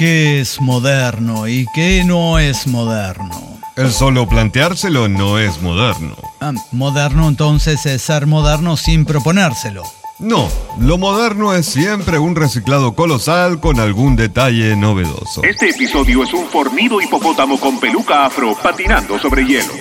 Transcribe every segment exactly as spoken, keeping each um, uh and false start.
¿Qué es moderno y qué no es moderno? El solo planteárselo no es moderno. Ah, moderno entonces es ser moderno sin proponérselo. No, lo moderno es siempre un reciclado colosal con algún detalle novedoso. Este episodio es un fornido hipopótamo con peluca afro patinando sobre hielo.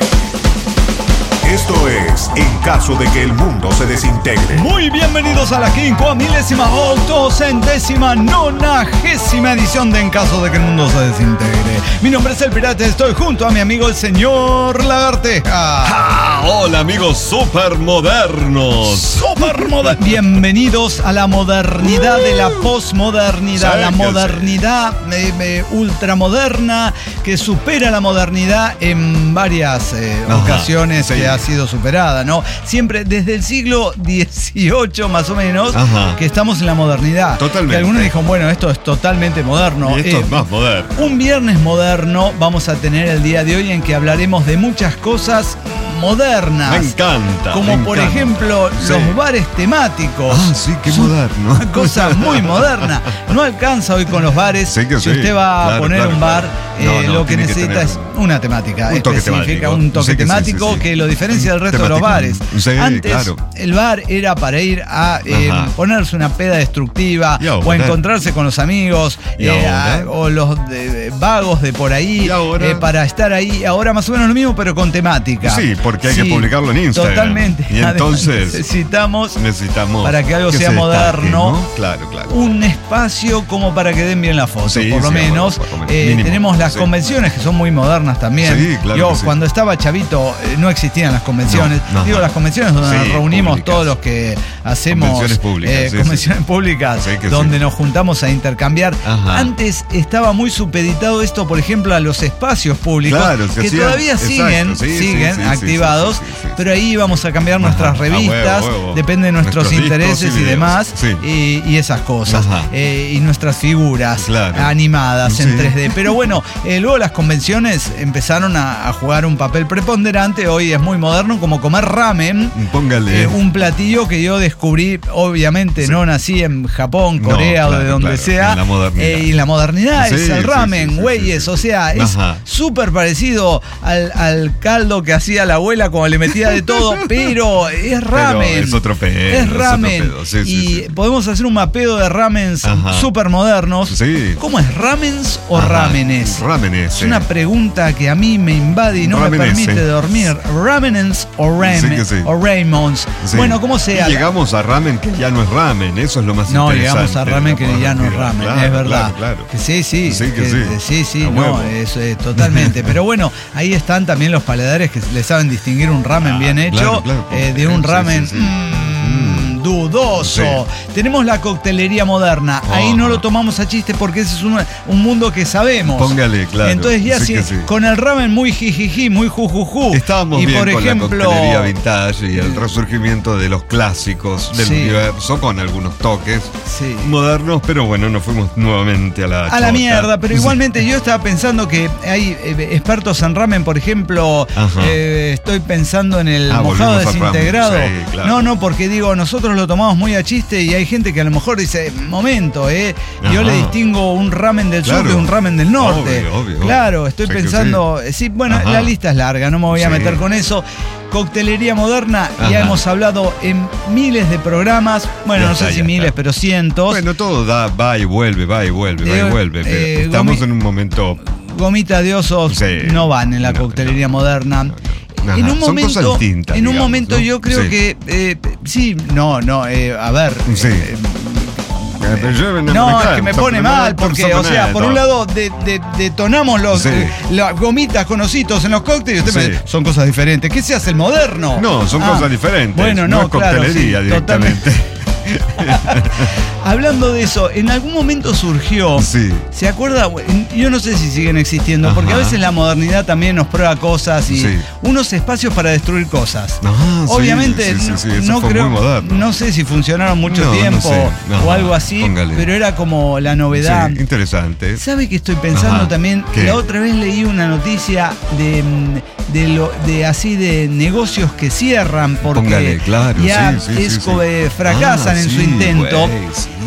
Esto es En Caso de que el Mundo se Desintegre. Muy bienvenidos a la quincoa milésima octocentésima nonagésima edición de En Caso de que el Mundo se Desintegre. Mi nombre es El Pirata, estoy junto a mi amigo el señor Lagarteja. ¡Ah! Hola amigos supermodernos. Supermodernos. Bienvenidos a la modernidad de la posmodernidad, la modernidad eh, eh, ultramoderna que supera la modernidad en varias eh, ocasiones sí. que ha sido superada, ¿no? Siempre desde el siglo dieciocho más o menos, Ajá. que estamos en la modernidad. Totalmente. Que algunos dijeron, bueno, esto es totalmente moderno. Y esto eh, es más moderno. Un viernes moderno vamos a tener el día de hoy en que hablaremos de muchas cosas modernas. Me encanta. Como me por encanta. ejemplo sí. los bares temáticos. Ah, sí, qué moderno. Una cosa muy moderna. No alcanza hoy con los bares. Sí que si sí. usted va claro, a poner claro, un bar, claro. eh, no, no, lo que necesita que es una temática un toque específica, temático. un toque Sí que temático sí, sí, sí. que lo diferencia del resto temático. de los bares. Sí, Antes claro. el bar era para ir a eh, ponerse una peda destructiva o a encontrarse con los amigos eh, a, o los de, vagos de por ahí eh, para estar ahí. Ahora más o menos lo mismo pero con temática. Sí, porque hay sí, que publicarlo en Instagram. Totalmente. Y entonces necesitamos, necesitamos para que algo que sea se moderno, destaque, ¿no? Claro, claro. un espacio como para que den bien la foto, Sí, por lo sí, menos. por lo menos. Eh, Mínimo, tenemos las sí. convenciones que son muy modernas también. Sí, claro Yo que sí. cuando estaba chavito eh, no existían las convenciones. No, no, Digo no. las convenciones donde Sí, nos reunimos públicas. todos los que hacemos Convenciones públicas, eh, sí, convenciones sí. públicas Sí, que donde sí. nos juntamos a intercambiar. Ajá. Antes estaba muy supeditado esto, por ejemplo, a los espacios públicos Claro, se que hacían- todavía exacto, siguen, sí, sí, siguen sí, sí, activados, sí, sí, sí, sí. pero ahí íbamos a cambiar nuestras Ajá, revistas, a huevo, huevo. depende de nuestros, Nuestros discos intereses y y, videos. demás Sí. y, y esas cosas Ajá. eh, y nuestras figuras Claro. animadas en Sí. tres D. Pero bueno, eh, luego las convenciones empezaron a, a jugar un papel preponderante. Hoy es muy moderno como comer ramen. Póngale. Eh, un platillo que yo descubrí, obviamente Sí. no nací en Japón, No, Corea o de claro, donde claro, sea. en la modernidad. Eh, y la modernidad Sí, es el sí, ramen, sí, sí, güeyes. sí, sí. O sea, es Ajá. súper parecido al, al caldo que hacía la abuela cuando le metía de todo, pero es ramen. Pero es otro pedo. Es ramen. otro pedo. Sí, sí, y sí. podemos hacer un mapeo de ramens Ajá. súper modernos. Sí. ¿Cómo es? ¿Ramens o Ajá. ramenes? Ramenes. Es una pregunta que a mí me invade y no Ramenes, me permite sí. dormir. ¿Ramenens o, ram Sí que sí. o Raymons? Sí. Bueno, ¿cómo sea? Y llegamos a ramen que ya no es ramen, eso es lo más No, interesante. llegamos a ramen que ya no es ramen, Claro, es verdad. Claro, claro. Que sí, sí, Sí, que que- sí. sí, sí, A no, huevo. eso es totalmente. Pero bueno, ahí están también los paladares que le saben distinguir un ramen Ah, bien hecho claro, claro, eh, de un sí, ramen sí, sí. mm, dudoso. Sí. Tenemos la coctelería moderna. Ahí Oh. no lo tomamos a chiste porque ese es un, un mundo que sabemos. Póngale, claro. Entonces ya Sí si, que sí. con el ramen muy jijiji, muy jujuju. Estábamos y bien por con ejemplo, la coctelería vintage y el resurgimiento de los clásicos del Sí. universo con algunos toques sí. modernos, pero bueno, nos fuimos nuevamente a la A la chota. mierda, pero igualmente yo estaba pensando que hay eh, expertos en ramen, por ejemplo, Ajá. eh, estoy pensando en el Ah, mojado volvimos al ramen, desintegrado. sí, claro. No, no, porque digo, nosotros lo tomamos muy a chiste y hay gente que a lo mejor dice, momento, eh, yo Ajá. le distingo un ramen del sur Claro. de un ramen del norte. Obvio, obvio, claro, obvio. estoy Sí que pensando, sí, bueno, Ajá. la lista es larga, no me voy a Sí. meter con eso. Coctelería moderna, Ajá. ya hemos hablado en miles de programas, bueno, Ya no está, sé si ya miles, está. pero cientos. Bueno, todo da, va y vuelve, va y vuelve, va Eh, y vuelve. Pero eh, estamos gomi- en un momento. Gomita de osos Sí. no van en la No, coctelería no, moderna. no, no. En Ajá, un son momento, cosas distintas, en un digamos, momento ¿no? yo creo Sí. que eh, sí, no, no, eh, a ver, Sí. eh, No, no, es que me pone mal porque, o sea, por un lado de- de- detonamos los, Sí. eh, las gomitas con ositos en los cócteles y usted me Sí. dice, son cosas diferentes. ¿Qué se hace el moderno? No, son Ah, cosas diferentes. Bueno, no, no es claro, coctelería sí, directamente. Hablando de eso, en algún momento surgió, Sí. ¿se acuerda? Yo no sé si siguen existiendo, Ajá. porque a veces la modernidad también nos prueba cosas y Sí. unos espacios para destruir cosas. Ah, sí, Obviamente, sí, sí, sí, eso no fue creo, muy moderno. no sé si funcionaron mucho No, no tiempo sé. Ajá, o algo así, póngale. pero era como la novedad. Sí, interesante. ¿Sabe que estoy pensando Ajá, también? ¿qué? La otra vez leí una noticia de, mm, de, lo, de así de negocios que cierran porque Póngale, claro, ya sí, sí, es sí, como, sí. eh, fracasan Ah, en su sí, intento. güey, sí.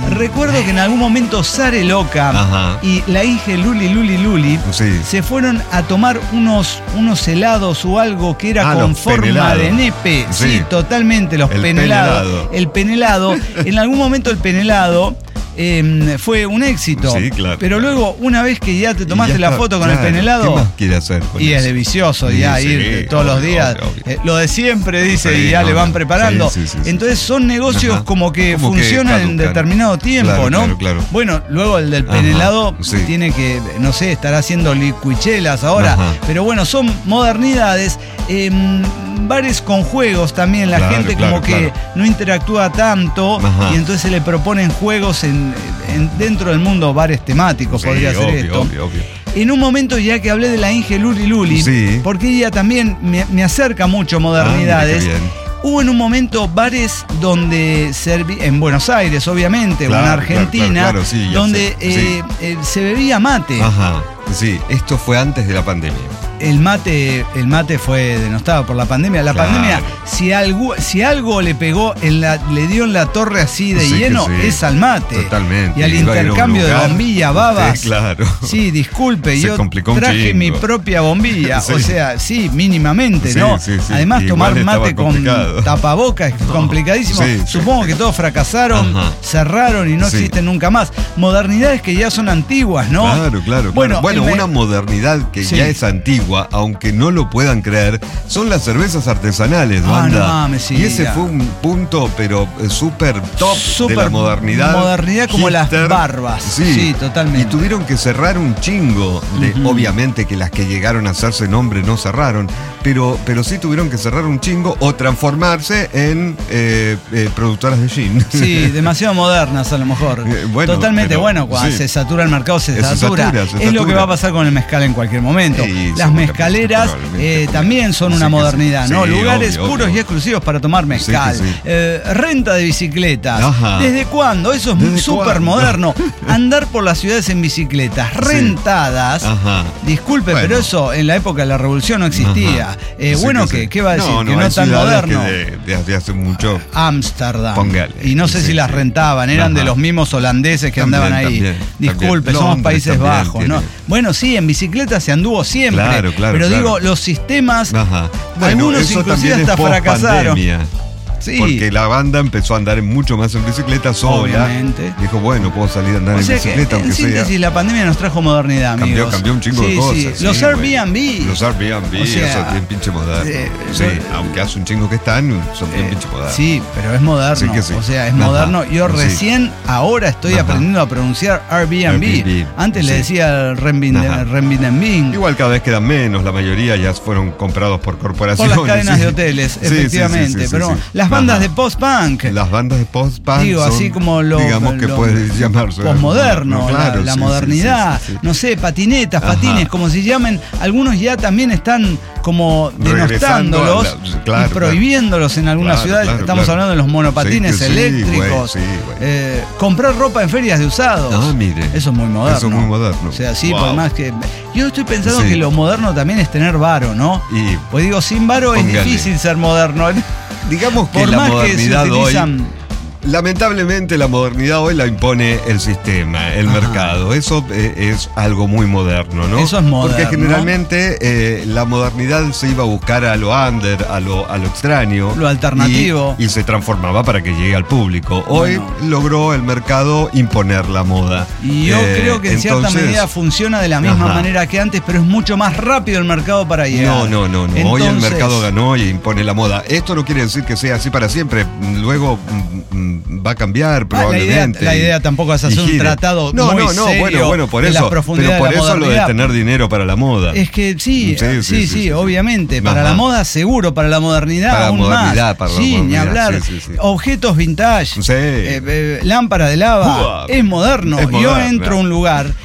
Recuerdo que en algún momento Sare Loca Ajá. y la hija Luli Luli Luli Sí. se fueron a tomar unos, unos helados o algo que era Ah, con los forma penelados. de nepe. Sí, Sí. totalmente, los El penelados. penelado. El penelado. En algún momento el penelado eh, fue un éxito. Sí, claro. Pero luego, una vez que ya te tomaste Y ya la está, foto con claro, el penelado. ¿qué más quiere hacer con Y eso? es delicioso Sí, ya sí, ir todos obvio, los días. obvio, obvio. Eh, lo de siempre, dice, Sí, y ya no, le van no. preparando. Sí, sí, sí, sí. Entonces son negocios Ajá. como que Como que funcionan en caducan. determinado tiempo, Claro, ¿no? claro, claro. Bueno, luego el del Ajá, penelado sí. tiene que, no sé, estará haciendo licuichelas ahora. Ajá. Pero bueno, son modernidades. Eh, bares con juegos también, la Claro, gente claro, como que claro. no interactúa tanto. Ajá. Y entonces se le proponen juegos en, en- dentro del mundo, bares temáticos, Sí, podría ser obvio, esto. obvio, obvio. En un momento, ya que hablé de la Inge Luli Luli, Sí. porque ella también me, me acerca mucho Ah, modernidades. mira qué bien. Hubo en un momento bares donde serví, en Buenos Aires, obviamente, Claro, o en claro, Argentina, claro, claro, sí, ya donde sé, eh, eh, se bebía mate. Ajá, sí, esto fue antes de la pandemia. El mate, el mate fue denostado por la pandemia. La Claro. pandemia, si algo, si algo le pegó, en la, le dio en la torre así de Sí que lleno, sí. es al mate. Totalmente. Y al Iba a ir a un intercambio de lugar. bombilla, babas. Sí, claro. Sí, disculpe, Se yo complicó un traje chingo. mi propia bombilla. Sí. O sea, sí, mínimamente, Sí, ¿no? sí, sí. Además, Igual tomar estaba mate con complicado. tapabocas es complicadísimo. Sí, sí. Supongo que todos fracasaron, Ajá. cerraron y no Sí. existen nunca más. Modernidades que ya son antiguas, ¿no? Claro, claro. Bueno, Bueno, bueno el me- una modernidad que Sí. ya es antigua, aunque no lo puedan creer, son las cervezas artesanales, Ah, banda. no mames, sí, y ese ya. fue un punto, pero eh, súper top Súper de la modernidad. modernidad como las hipster. barbas. Sí, Sí, totalmente. Y tuvieron que cerrar un chingo. De, Ujú. Obviamente que las que llegaron a hacerse nombre no cerraron, pero, pero sí tuvieron que cerrar un chingo o transformarse en eh, eh, productoras de gin. Sí, demasiado modernas a lo mejor. Eh, bueno, Totalmente pero, bueno, cuando sí. se satura el mercado se, Se satura. satura, se Es lo que satura. va a pasar con el mezcal en cualquier momento. Sí, Las seguramente, mezcaleras probablemente, eh, porque- también son sí una que sí. modernidad, ¿no? Sí, Lugares obvio, puros obvio. y exclusivos para tomar mezcal. Sí que sí. Eh, renta de bicicletas. Ajá. ¿Desde cuándo? Eso es ¿Desde súper cuándo? moderno. Andar por las ciudades en bicicletas rentadas. Ajá. Disculpe, Bueno. pero eso en la época de la revolución no existía. Ajá. Eh, Sí bueno, que ¿qué, sí. ¿qué va a decir? No, que no, no hay es tan ciudades moderno. que de- desde hace mucho. Ámsterdam. Póngale. Y no sé Sí, si las sí. rentaban, eran Ajá. de los mismos holandeses que También, andaban ahí. también, Disculpe, también. somos Londres Países también Bajos, ¿no? tiene. Bueno, sí, en bicicleta se anduvo siempre. Claro, claro, pero claro. digo, los sistemas, Ajá. algunos eso inclusive también es hasta fracasaron. post-pandemia. Sí. Porque la banda empezó a andar mucho más en bicicleta sola. Obviamente. Dijo, bueno, puedo salir a andar O en sea que, bicicleta, en aunque síntesis, sea. la pandemia nos trajo modernidad, amigos. Cambió, cambió un chingo Sí, de cosas. sí. sí, Los güey. Airbnb. Los Airbnb, O sea, eso es bien pinche moderno. eh, sí, yo- aunque hace un chingo que están, son bien Eh, pinche modernos. Sí, pero es moderno. Sí que sí. O sea, es Ajá. moderno. Yo Sí. recién ahora estoy Ajá. aprendiendo a pronunciar Airbnb. Airbnb, Antes le sí. decía Renbinden- Ajá. Renbinden. Igual cada vez quedan menos, la mayoría ya fueron comprados por Por corporaciones. las cadenas sí. de hoteles, Sí, sí, sí, efectivamente. sí, sí, pero sí. las bandas Ajá. de post-punk. Las bandas de post-punk Digo, son, así como lo. digamos que lo- puede llamarse. Posmoderno, No, claro, la, la sí, sí, modernidad. sí, sí, sí. No sé, patinetas, Ajá. patines, como se llamen. Algunos ya también están como Regresando denostándolos a la- claro, y prohibiéndolos en algunas Claro, ciudades. claro, Estamos claro. hablando de los monopatines Sí que sí, eléctricos. güey, sí, güey. Eh, comprar ropa en ferias de usados. Ah, mire. Eso es muy moderno. Eso es muy moderno. O sea, sí, Wow. por más que. Yo estoy pensando Sí. que lo moderno también es tener varo, ¿no? Y Pues digo, sin varo es Póngale. difícil ser moderno. digamos que Por la más que se modernidad hoy. utilizan. Lamentablemente la modernidad hoy la impone el sistema, el Ajá. mercado. Eso eh, es algo muy moderno, ¿no? Eso es moderno. Porque generalmente eh, la modernidad se iba a buscar a lo under, a lo, a lo extraño. Lo alternativo. Y, y se transformaba para que llegue al público. Hoy Bueno. logró el mercado imponer la moda. Y yo Eh, creo que en cierta entonces- medida funciona de la misma Ajá. manera que antes, pero es mucho más rápido el mercado para llegar. No, no, no, no. Hoy el Entonces, mercado ganó y impone la moda. Esto no quiere decir que sea así para siempre. Luego mm, mm, va a cambiar Ah, la, idea, probablemente. la y- idea tampoco es y hacer un gire. tratado No, muy no, no, serio bueno, bueno, por de la eso. profundidad Pero por de la eso lo de modernidad. tener dinero para la moda. Es que sí, sí, Sí, sí, sí, sí, sí. obviamente. Para Ajá. la moda seguro, para la modernidad Para la aún modernidad, más. para la sí, ni modernidad, hablar. sí, sí, sí. Objetos vintage, Sí. eh, eh, lámpara de lava, Uah. es moderno. Es Yo moderno. entro a un lugar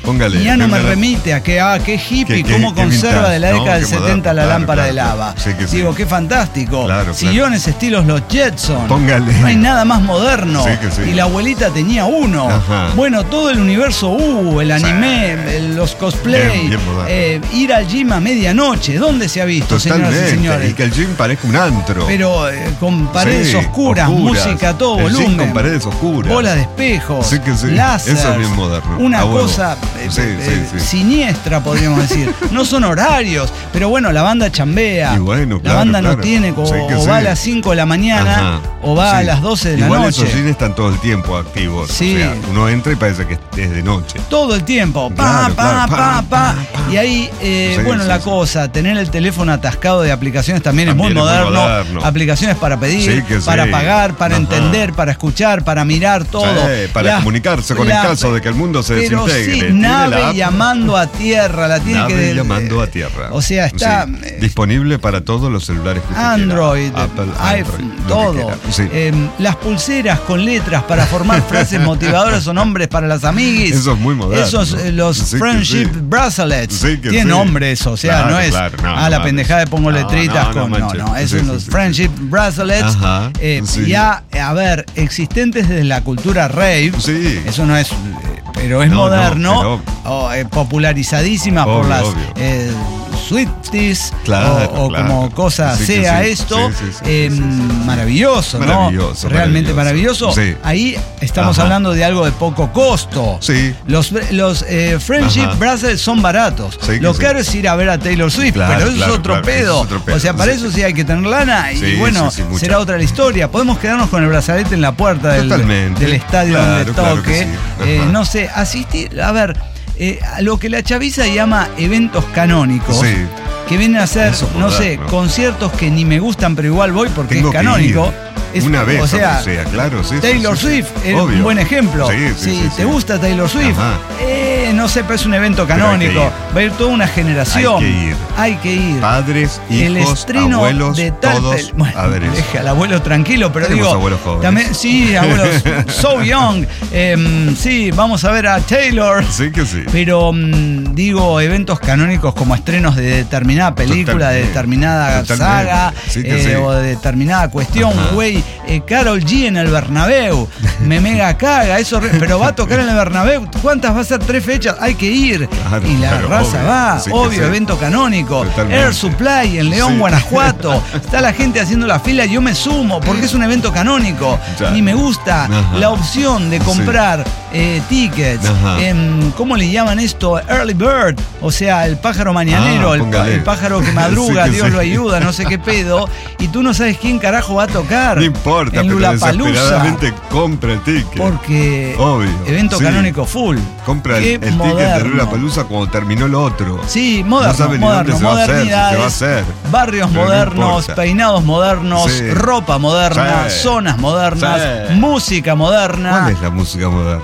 Póngale. ya no me Póngale. remite a que, ah, qué hippie, Qué- qué- cómo qué conserva vintage, de la ¿no? década del Qué moderno, setenta la claro, lámpara claro, de lava. claro. Sí que sí. Digo, qué fantástico. Claro, claro. Sillones estilos los Jetson. Póngale. No hay nada más moderno. Sí que sí. Y la abuelita tenía uno. Ajá. Bueno, todo el universo U, el anime, el- los cosplay, Bien, bien moderno. eh, ir al gym a medianoche. ¿Dónde se ha visto, señoras y Totalmente. señores? Y que el gym parezca un antro. Pero eh, con paredes Sí, oscuras, música a todo El gym volumen. con paredes oscuras. Bola de espejos, Sí que sí. láser, Eso es bien moderno. una A huevo. cosa eh, Sí, eh, sí, sí. siniestra, podríamos decir. No son horarios, pero bueno, la banda chambea. Y bueno, la claro, banda no claro. tiene, o, Sí que o sí. va a las cinco de la mañana Ajá. o va a Sí. las doce de la Igual noche. esos cines están todo el tiempo activos. Sí. O sea, uno entra y parece que es de noche. Todo el tiempo, pa, Claro, pa, claro, pa, pa, pa, pa, Y ahí, eh, Sí, bueno, sí, la sí. cosa, tener el teléfono atascado de aplicaciones también, También es muy es muy moderno. moderno. Aplicaciones para pedir, Sí que sí. para pagar, para Ajá. entender, para escuchar, para mirar todo. Sí, para La- comunicarse con la- el caso de que el mundo se Pero desintegre. sí, Tiene nave la app. llamando a tierra, la tiene Nave que... llamando a tierra. O sea, está... Sí. eh, Disponible para todos los celulares que usted Android, quiera. Apple, iPhone, Android, lo que todo. quiera. Sí. Eh, las pulseras con letras para formar frases motivadoras o nombres para las amiguis. Eso es muy moderno. Esos, eh, los Sí que Friendship sí. Bracelets. Sí que Tiene sí. nombre eso, o sea, Claro, no es claro, no, ah, no la mames. pendejada de pongo No, letritas no, no con. No, manches. no, es Sí, sí, los sí, Friendship Bracelets. Ajá, eh, sí. Ya, a ver, existentes desde la cultura rave. Sí. Eso no es. eh, Pero es No, no, moderno. o, eh, popularizadísima por Obvio, las. obvio. eh, Swifties Claro, o, o claro. como cosa Sí que sea sí. esto, Sí, sí, sí, eh, sí, sí, sí. maravilloso, ¿no? Maravilloso, Realmente maravilloso. maravilloso. Sí. Ahí estamos Ajá. hablando de algo de poco costo. Sí. Los, los eh, Friendship Ajá. Bracelets son baratos. Sí que Lo sí. caro es ir a ver a Taylor Swift, Claro, pero eso claro, es, otro claro, pedo. eso es otro pedo, O sea, para sí. eso sí hay que tener lana y Sí, bueno, sí, sí, mucha. será otra la historia. Podemos quedarnos con el brazalete en la puerta del, Totalmente. del estadio Claro, donde claro toque. que sí. Eh, Ajá. no sé, asistir, a ver, eh, a lo que la chaviza llama eventos canónicos. Sí. Que vienen a ser, Eso es no sé, moderno. conciertos que ni me gustan, pero igual voy porque Tengo es que canónico. ir. Es- Una vez, o sea, aunque sea, claro, sí, sí, Taylor sí, sí. Swift es un Obvio. buen ejemplo. Sí, sí, si sí, te sí. gusta Taylor Swift, Ajá. eh, no sé, pero es un evento Pero hay que canónico. ir. Va a ir toda una generación. Hay que ir. Hay que ir. Padres, El hijos, estreno abuelos, de tal todos pel- bueno, a ver eso. deja al abuelo tranquilo, pero Tenemos digo. abuelos jóvenes. También, sí, abuelos so young. Em, sí, vamos a ver a Taylor. Sí que sí. Pero mm, digo, eventos canónicos como estrenos de determinada película, de Totalmente. determinada Totalmente. saga, Sí que eh, sí. o de determinada cuestión, Ajá. güey. Eh, Karol G en el Bernabéu, me mega caga, eso, re- pero va a tocar en el Bernabéu. ¿Cuántas va a ser? Tres fechas, hay que ir. Claro, y la claro, raza obvio. va, Sí que obvio, sí. evento canónico. Totalmente. Air Supply en León, Sí. Guanajuato. Está la gente haciendo la fila, yo me sumo, porque es un evento canónico. Ya. Ni me gusta Ajá. la opción de comprar eh, tickets. Ajá. em, ¿Cómo le llaman esto? Early Bird. O sea, el pájaro mañanero, Ah, el, póngale. el pájaro que madruga, Sí que Dios sí. lo ayuda, no sé qué pedo. Y tú no sabes quién carajo va a tocar. No importa, en pero Lollapalooza. desesperadamente compra el ticket. Porque Obvio, evento sí. canónico full. Compra el, Qué el ticket de moderno. Lollapalooza cuando terminó lo otro. Sí, moderno, No sabe ni moderno, dónde se va a hacer, si se va a modernidades, hacer. barrios Pero no modernos, importa. peinados modernos, Sí. ropa moderna, Sí. zonas modernas, Sí. música moderna. ¿Cuál es la música moderna?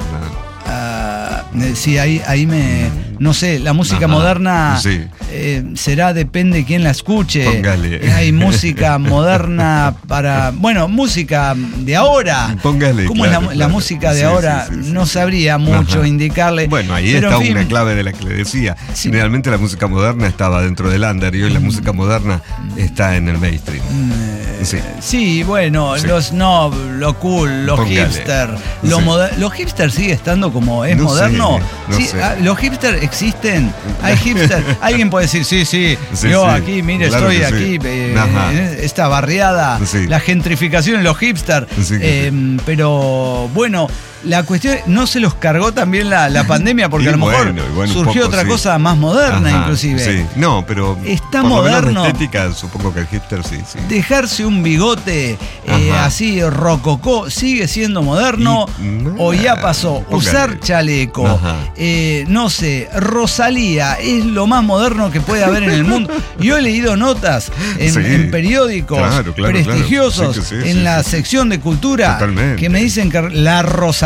Ah, eh, sí, ahí, ahí me. No sé, la música Ajá, moderna sí. eh, será, depende de quién la escuche. Póngale. Eh, Hay música moderna para. Bueno, música de ahora. Póngale, ¿Cómo claro, es la, la claro. música de Sí, ahora? sí, sí, sí, no sí. sabría mucho Ajá. indicarle. Bueno, ahí pero, está en fin, una clave de la que le decía. Sí. Generalmente la música moderna estaba dentro del under y hoy la música moderna está en el mainstream. Sí. Sí, bueno, Sí. los no, lo cool, los Póngale. hipster. Lo Sí. moder- ¿Los hipster sigue estando como es No moderno? sé, no Sí, sé. ah, ¿los hipster existen? ¿Hay hipster? Alguien puede decir, sí, sí, Sí, yo sí, aquí, mire, claro estoy que sí. aquí, eh, Ajá. en esta barriada, Sí. la gentrificación en los hipster. Sí que Eh, pero bueno, la cuestión, no se los cargó también la, la pandemia, porque Y a lo mejor bueno, y bueno, un surgió poco, otra sí. cosa más moderna, Ajá, inclusive. Sí, no, pero Está por lo menos moderno. de estética, supongo que el hipster sí, sí. Dejarse un bigote eh, Ajá. así rococó sigue siendo moderno Y- no, o ya pasó. póngale. Usar chaleco, Ajá. eh, no sé, Rosalía es lo más moderno que puede haber en el mundo. Yo he leído notas en, Sí. en periódicos Claro, claro, prestigiosos claro. Sí que sí, en sí, la sí. sección de cultura Totalmente. que me dicen que la Rosalía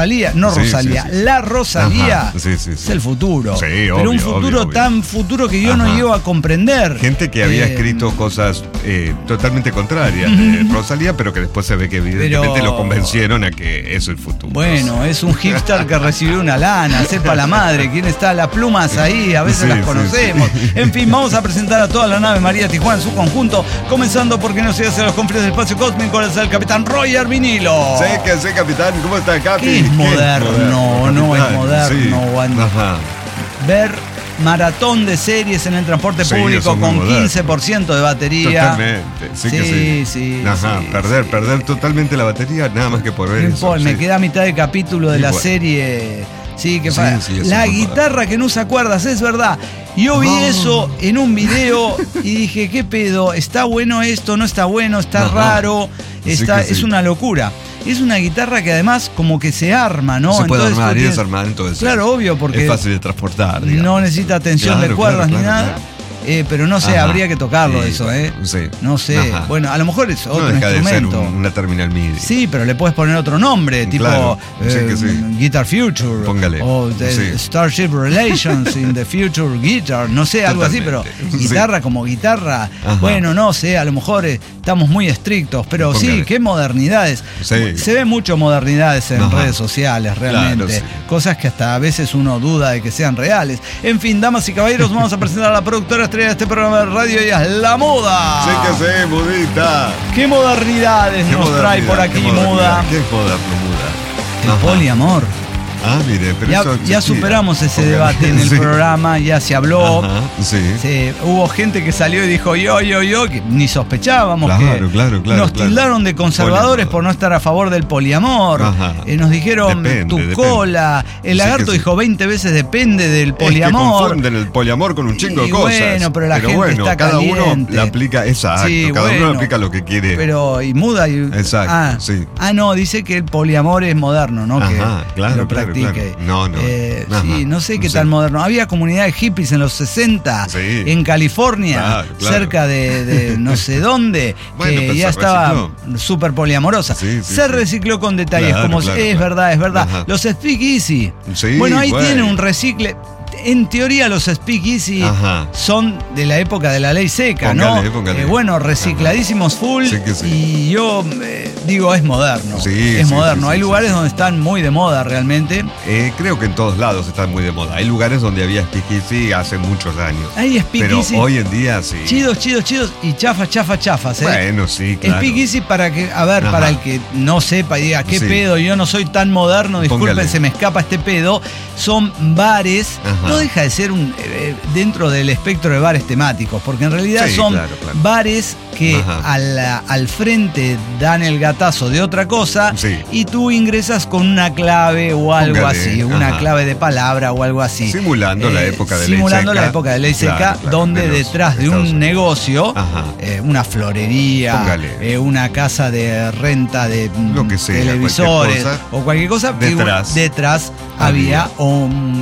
Rosalía, no Sí, Rosalía, sí, sí. la Rosalía Ajá, sí, sí, es sí. el futuro. Sí, pero obvio, un futuro obvio, tan obvio. futuro que yo no Ajá. llego a comprender. Gente que había Eh, escrito cosas eh, totalmente contrarias de Rosalía, pero que después se ve que evidentemente Pero- lo convencieron a que eso es el futuro. Bueno, es un hipster que recibió una lana, sepa la madre, quién está, las plumas ahí, a veces Sí, las sí, conocemos. sí. En fin, vamos a presentar a toda la nave María Tijuana en su conjunto, comenzando porque no se hace los conflictos del espacio cósmico, es el capitán Roger Vinilo. Sé que sé, capitán. ¿Cómo está, Capi? ¿Qué es moderno? No es capitán? moderno, Sí. Juan. Ajá. Ver maratón de series en el transporte Sí, público eso es muy con moderno. quince por ciento de batería. Totalmente. Sí, que Sí, sí. sí, Ajá. sí, perder, sí. perder totalmente la batería, nada más que por ver No eso. importa, me sí. queda a mitad de capítulo de la Igual. serie. Sí, que Sí, fa- sí, eso la es muy guitarra que no usa cuerdas, es verdad. Yo vi Oh. eso en un video y dije, ¿qué pedo? ¿Está bueno esto? ¿No está bueno? ¿Está Ajá. raro? Sí Está, que sí. Es una locura. Es una guitarra que además como que se arma, ¿no? Se puede Entonces, armar tú y tienes- desarmar, entonces. Claro, obvio, porque es fácil de transportar. digamos. no necesita tensión Claro, de cuerdas claro, ni claro, nada. claro. Eh, pero no sé, Ajá. habría que tocarlo Sí, eso, ¿eh? sí. No sé. Ajá. Bueno, a lo mejor es otro No deja de ser instrumento. un- una terminal MIDI. Sí, pero le puedes poner otro nombre, tipo Claro, sí eh, que sí. Guitar Future. Póngale, O the sí. Starship Relations in the Future Guitar. No sé, algo así, pero Totalmente, sí. guitarra como guitarra. Ajá. Bueno, no sé, a lo mejor eh, estamos muy estrictos, pero sí, Póngale. qué modernidades. Sí. Se ve mucho modernidades en Ajá. redes sociales, realmente. Claro, sí. Cosas que hasta a veces uno duda de que sean reales. En fin, damas y caballeros, vamos a presentar a la productora estrella de este programa de radio, ella es La Moda. Sé que sé, mudita. ¿Qué modernidades Qué nos trae modernidad, por qué aquí, modernidad, Muda? ¿Qué es moderno, Muda? El Ajá. poliamor. Ah, mire, pero Ya, eso ya existía. superamos ese Póngale. debate en el Sí. programa, ya se habló. Ajá, sí. Se- hubo gente que salió y dijo yo, yo, yo, que ni sospechábamos Claro, que claro, claro, nos claro. tildaron de conservadores Poliamor. por no estar a favor del poliamor. Ajá. Eh, nos dijeron Depende, tu depende. cola. El Sí lagarto que sí. dijo veinte veces depende del Es que poliamor. confunden el poliamor con un chingo de Y cosas. bueno, pero la gente bueno, está cada uno caliente. le aplica, exacto, Sí, cada uno bueno, le aplica lo que quiere. Pero, y muda y. Exacto, ah, sí. ah, no, dice que el poliamor es moderno, ¿no? Ajá, que claro, lo claro, practique. claro. No, no. Eh, Ajá, sí, no sé qué sí. tan moderno. Había comunidades hippies en los sesenta, Sí. en California, Claro, claro. cerca de, de no sé dónde, Bueno, que pero ya se estaba recicló. súper poliamorosa. Sí, sí, se sí. recicló con detalles, Claro, como claro, es claro. verdad, es verdad. Ajá. Los Speakeasy. Sí, bueno, ahí güey. tiene un recicle. En teoría los Speakeasy Ajá. son de la época de la ley seca, Póngale, ¿no? póngale. Eh, bueno, recicladísimos full. Sí que sí. Y yo eh, digo, es moderno. Sí, es sí, moderno. sí, Hay sí, lugares sí. donde están muy de moda realmente. Eh, creo que en todos lados están muy de moda. Hay lugares donde había speakeasy hace muchos años. Hay Pero Speakeasy hoy en día sí. chidos, chidos, chidos y chafas, chafas, chafas. ¿eh? Bueno, sí, claro. Speakeasy para que, a ver, Ajá. para el que no sepa y diga, ¿qué Sí. pedo? Yo no soy tan moderno, disculpen, Póngale. se me escapa este pedo. Son bares, Ajá. no deja de ser un eh, dentro del espectro de bares temáticos, porque en realidad Sí, son claro, claro. bares que Ajá. al, al frente dan el gatazo de otra cosa Sí. y tú ingresas con una clave o algo Póngale, así, una ajá. clave de palabra o algo así. Simulando la época de ley Simulando seca. la época de ley seca, Claro, claro, donde de los detrás de Estados un Unidos. negocio, Ajá. eh, una florería, Póngale. eh, una casa de renta de mm, Lo que sea, televisores cualquier cosa. o cualquier cosa, Detrás. detrás había, Había. un,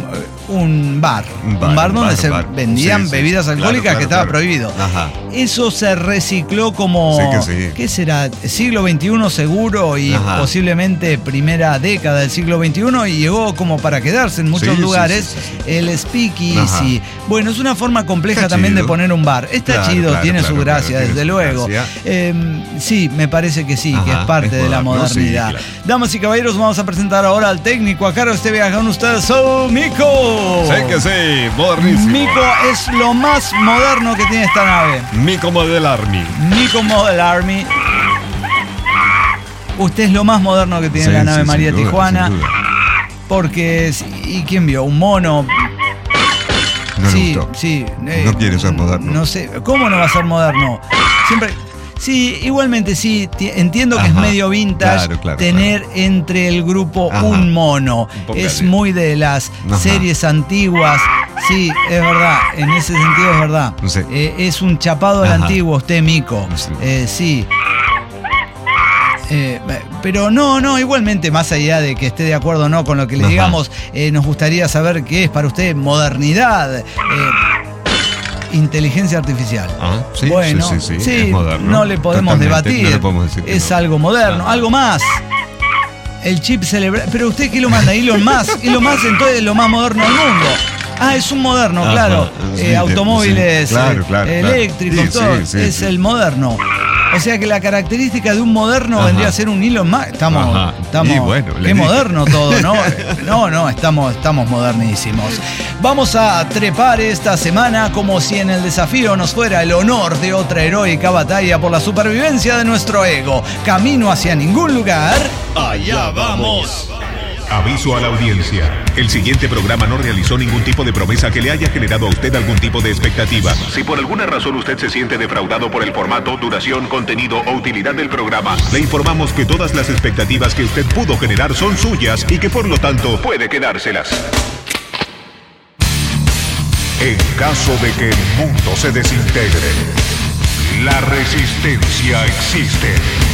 un bar, Un bar, un bar un donde bar, se bar. vendían Sí, sí, bebidas sí. alcohólicas Claro, que claro, estaba claro. prohibido. Ajá. Eso se recicló como, Sí que sí. ¿qué será? Siglo veintiuno seguro y Ajá. posiblemente primera década del siglo veintiuno y llegó como para quedarse en muchos Sí, sí, lugares. sí, sí, sí. El speakeasy. Ajá. Bueno, es una forma compleja Está también de chido. poner un bar. Está Claro, chido, claro, tiene claro, su claro, gracia, tiene desde su luego. gracia. Eh, sí, me parece que sí, que Ajá, es parte es de la moderno, sí, modernidad. claro. Damas y caballeros, vamos a presentar ahora al técnico a cargo de este viaje con ustedes, ¡Oh, Mico! Sé que sí, modernísimo. Mico es lo más moderno que tiene esta nave. Mico Model Army. Mico Model Army. Usted es lo más moderno que tiene Sí, la nave sí, María sin duda, Tijuana. sin duda. Porque, ¿y quién vio? Un mono. No sí, le gustó. sí. eh, No quiere ser moderno. No sé, ¿cómo no va a ser moderno? Siempre. Sí, igualmente sí, ti- entiendo que es Ajá, medio vintage claro, claro, tener entre el grupo Ajá, un mono. póngale. Es muy de las Ajá. series antiguas. Sí, es verdad, en ese sentido es verdad. Sí. Eh, es un chapado al Ajá. antiguo, usted, Mico. Sí. Eh, sí. Eh, pero no, no, igualmente, más allá de que esté de acuerdo o no con lo que le Ajá. digamos, eh, nos gustaría saber qué es para usted modernidad. eh, Inteligencia artificial. Ah, sí, bueno, sí, sí, sí, es moderno. no le podemos Totalmente, debatir. no le podemos decir que es no. algo moderno. Ah. Algo más. El chip celebra... Pero usted, ¿qué lo manda? Elon Musk. Elon Musk, entonces, es lo más moderno del mundo. Ah, es un moderno, Ajá, claro. sí, eh, automóviles sí, claro, eh, claro, eléctricos, claro. todo. Sí, sí, es sí. el moderno. O sea que la característica de un moderno Ajá. vendría a ser un Elon Musk. Estamos, Ajá. estamos, Y bueno, le qué dije. moderno todo, ¿no? No, no, estamos, estamos modernísimos. Vamos a trepar esta semana como si en el desafío nos fuera el honor de otra heroica batalla por la supervivencia de nuestro ego. Camino hacia ningún lugar. Allá vamos. Aviso a la audiencia. El siguiente programa no realizó ningún tipo de promesa que le haya generado a usted algún tipo de expectativa. Si por alguna razón usted se siente defraudado por el formato, duración, contenido o utilidad del programa, Le informamos que todas las expectativas que usted pudo generar son suyas y que por lo tanto, puede quedárselas. en caso de que el mundo se desintegre, la resistencia existe.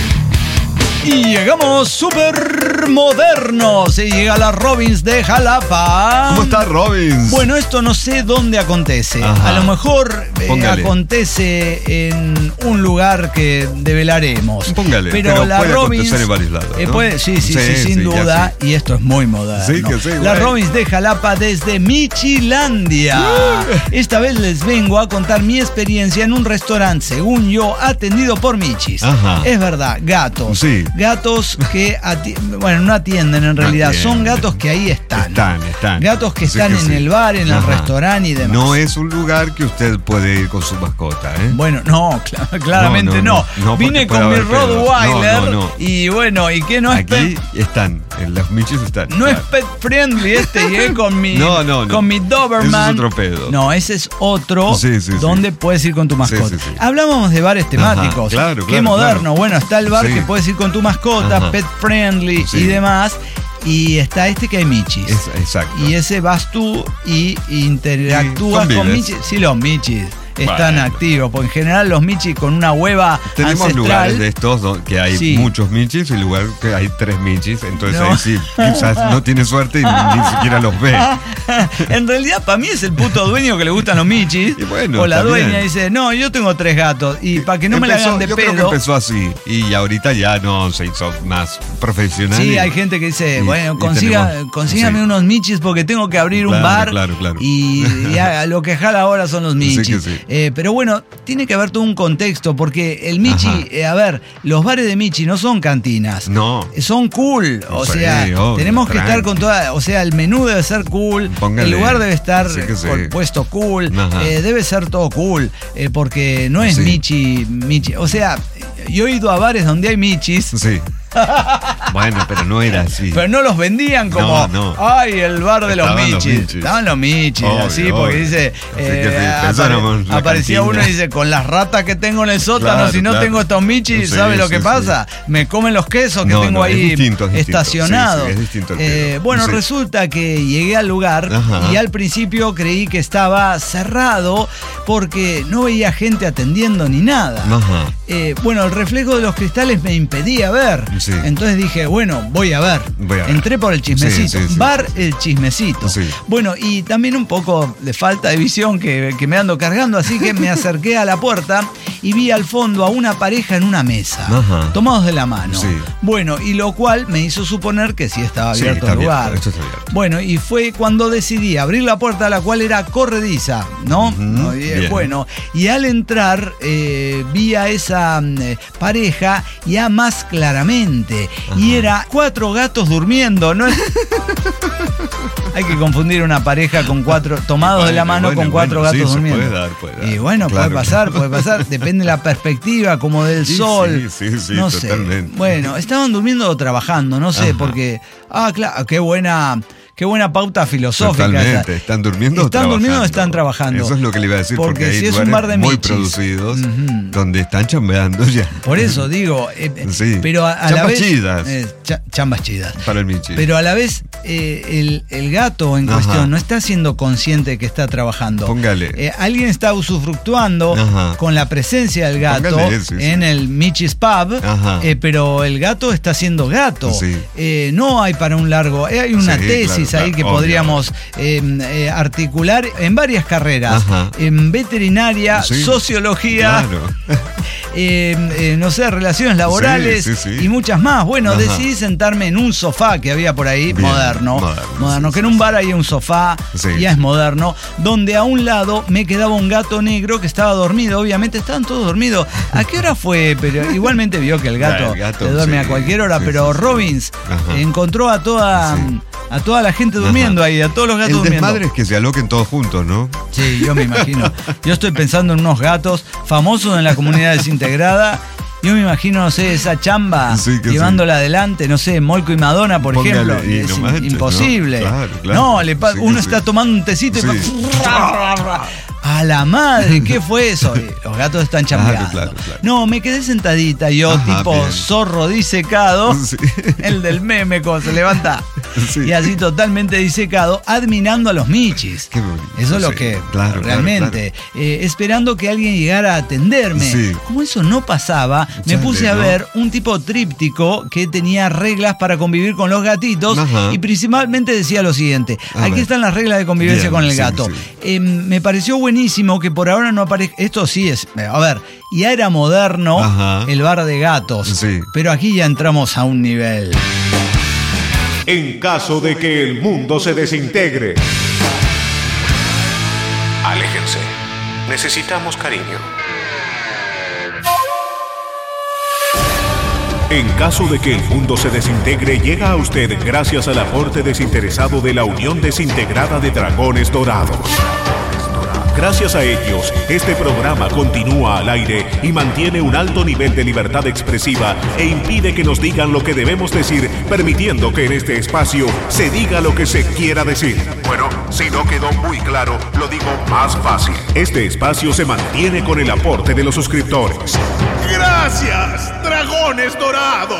Y llegamos super modernos. Y llega la Robins de Jalapa. ¿Cómo está Robins? Bueno, esto no sé dónde acontece. Ajá. A lo mejor eh, Póngale. acontece en un lugar que develaremos. Póngale, Pero, pero la puede Robins acontecer en varios lados, eh, ¿no? puede- sí, sí, sí, Sí, sin sí, duda. que Y esto es muy moderno. Sí, que sí, la güey. Robins de Jalapa desde Michilandia. Esta vez les vengo a contar mi experiencia en un restaurante, según yo, atendido por Michis. Ajá. Es verdad, gatos. Sí. Gatos que, ati- bueno, no atienden en realidad, son atienden. gatos que ahí están. Están, están. Gatos que Sí, están que en sí. el bar, en el Ajá. restaurante y demás. No es un lugar que usted puede ir con su mascota, ¿eh? Bueno, no, cl- claramente no. No, no, no, no, Vine porque puede con mi haber pedos. Rottweiler No, no, no. y bueno, ¿y qué no es Aquí pet? están, en los Michis están. No es claro. pet friendly este, llegué con mi, No, no, no. con mi Doberman. Ese es otro pedo. No, ese es otro Sí, sí, sí. donde puedes ir con tu mascota. Sí, sí, sí. Hablábamos de bares temáticos. claro, Qué claro, moderno. claro. Bueno, está el bar Sí. que puedes ir con tu mascota, Ajá. pet friendly Sí. y demás. Y está este que hay Michis. Es- exacto. Y ese vas tú y interactúas Sí, con convives. Michis. Sí, los Michis están Bueno. activos, porque en general los Michis con una hueva Tenemos ancestral. lugares de estos do- que hay Sí. muchos Michis y lugar que hay tres Michis, entonces No. ahí sí, quizás no tiene suerte y ni siquiera los ve. En realidad, para mí es el puto dueño que le gustan los Michis. Y bueno, o la está dueña bien. dice, no, yo tengo tres gatos. Y para que no me la Empezó- hagan de yo creo que pedo. empezó así y ahorita ya no se hizo más profesional. Sí, y- hay gente que dice, y- bueno, y consiga, tenemos- consígame sí. unos Michis porque tengo que abrir un Claro, bar. claro, claro. Y, y a- lo que jala ahora son los Michis. que sí. Eh, pero bueno, tiene que haber todo un contexto porque el Michi, Ajá. eh, a ver, los bares de Michi no son cantinas. No. Son cool, o Sí, sea, obvio, tenemos que tranqui. estar con toda, o sea, el menú debe ser cool, Póngale. el lugar debe estar Sí que sí. con- puesto cool, Ajá. eh, debe ser todo cool, eh, porque no es Sí. Michi, Michi, o sea, yo he ido a bares donde hay Michis, Sí. Bueno, pero no era así. pero no los vendían como, No, no. ay, el bar de los Estaban los Michis. Michis. Estaban los Michis, Obvio, así, porque obvio. dice, Así que eh, sí, apare- pensáramos en la aparecía cantina. uno y dice, con las ratas que tengo en el sótano, Claro, si no claro. tengo estos Michis, Sí, ¿sabe lo sí, que sí. pasa? Me comen los quesos que No, tengo no, es ahí distinto, es distinto. estacionados. Sí, sí, es distinto el Eh, pedo. bueno, Sí. resulta que llegué al lugar Ajá. y al principio creí que estaba cerrado porque no veía gente atendiendo ni nada. Ajá. Eh, bueno, el reflejo de los cristales me impedía ver. Sí. Entonces dije, bueno, voy a ver. Voy a ver. Entré por el chismecito. Sí, sí, sí. Bar el chismecito. Sí. Bueno, y también un poco de falta de visión que, que me ando cargando, así que me acerqué a la puerta y vi al fondo a una pareja en una mesa, Ajá. tomados de la mano. Sí. Bueno, y lo cual me hizo suponer que sí estaba Sí, abierto está el lugar. abierto, esto está abierto. Bueno, y fue cuando decidí abrir la puerta, la cual era corrediza, ¿no? Ujú, No, y, eh, bien. bueno, y al entrar eh, vi a esa mm, eh, pareja ya más claramente. Y era cuatro gatos durmiendo, ¿no? Hay que confundir una pareja con cuatro, tomados de la Bueno, mano bueno, con cuatro bueno, sí, gatos se durmiendo. puede dar, puede dar. Y bueno, Claro, puede pasar, claro. puede pasar. Depende de la perspectiva, como del Sí, sol. sí, sí, sí, no totalmente. sé. Bueno, estaban durmiendo o trabajando, no sé, Ajá. porque. Ah, claro, qué buena. Qué buena pauta filosófica. Totalmente. esa. ¿Están durmiendo o ¿Están durmiendo o trabajando? están trabajando? Eso es lo que le iba a decir, Porque porque, hay si es un lugares bar de muy michis. producidos Ujú. donde están chambeando ya. Por eso digo, eh, Sí. pero a, a la Chambas vez. chidas. eh, cha- chambas chidas. Para el Michi. Pero a la vez, eh, el, el gato en Ajá. cuestión no está siendo consciente que está trabajando. Póngale. Eh, alguien está usufructuando Ajá. con la presencia del gato Póngale, sí, sí. en el Michis Pub, Ajá. eh, pero el gato está siendo gato. Sí. Eh, no hay para un largo, eh, hay una Sí, tesis claro, Robbins ahí que Obvio. podríamos eh, eh, articular en varias carreras. Ajá. En veterinaria, Sí, sociología, Claro. eh, eh, no sé, relaciones laborales Sí, sí, sí. y muchas más. Bueno, Ajá. decidí sentarme en un sofá que había por ahí, Bien, moderno. moderno, Moderno, sí, que en un bar hay un sofá, Sí. ya es moderno, donde a un lado me quedaba un gato negro que estaba dormido. Obviamente estaban todos dormidos. ¿A qué hora fue? Pero igualmente vio que el gato, El gato, le duerme sí, a cualquier hora, sí, pero sí, sí. Robbins Ajá. encontró a toda, Sí. a toda la gente durmiendo Ajá. ahí, a todos los gatos El durmiendo. desmadre es que se aloquen todos juntos, ¿no? Sí, yo me imagino. Yo estoy pensando en unos gatos famosos en la comunidad desintegrada. Yo me imagino, no sé, esa chamba Sí, que llevándola adelante, no sé, Molco y Madonna, por Póngale, ejemplo. y Es no in- manches, imposible. ¿no? Claro, claro. No, le pa- Sí que uno sí. está tomando un tecito Sí. y pa- a la madre, ¿qué fue eso? Y los gatos están chambeando. Claro, claro, claro. No, me quedé sentadita yo, Ajá, tipo bien. zorro disecado, Sí. el del meme cuando se levanta. Sí. Y así totalmente disecado, admirando a los michis. Qué bonito, Eso es lo sí. que Claro, claro, realmente, eh, esperando que alguien llegara a atenderme. Sí. Como eso no pasaba, me Chale, puse a ¿no? ver un tipo tríptico que tenía reglas para convivir con los gatitos. Ajá. Y principalmente decía lo siguiente: A aquí ver. están las reglas de convivencia Bien, con el sí, gato. sí. Eh, me pareció buenísimo que por ahora no aparezca. Esto sí es. A ver, ya era moderno Ajá. el bar de gatos. Sí. Pero aquí ya entramos a un nivel. En caso de que el mundo se desintegre, Aléjense. Necesitamos cariño. en caso de que el mundo se desintegre, llega a usted gracias al aporte desinteresado de la Unión Desintegrada de Dragones Dorados. Gracias a ellos, este programa continúa al aire y mantiene un alto nivel de libertad expresiva e impide que nos digan lo que debemos decir, permitiendo que en este espacio se diga lo que se quiera decir. Bueno, si no quedó muy claro, lo digo más fácil. Este espacio se mantiene con el aporte de los suscriptores. ¡Gracias, Dragones Dorados!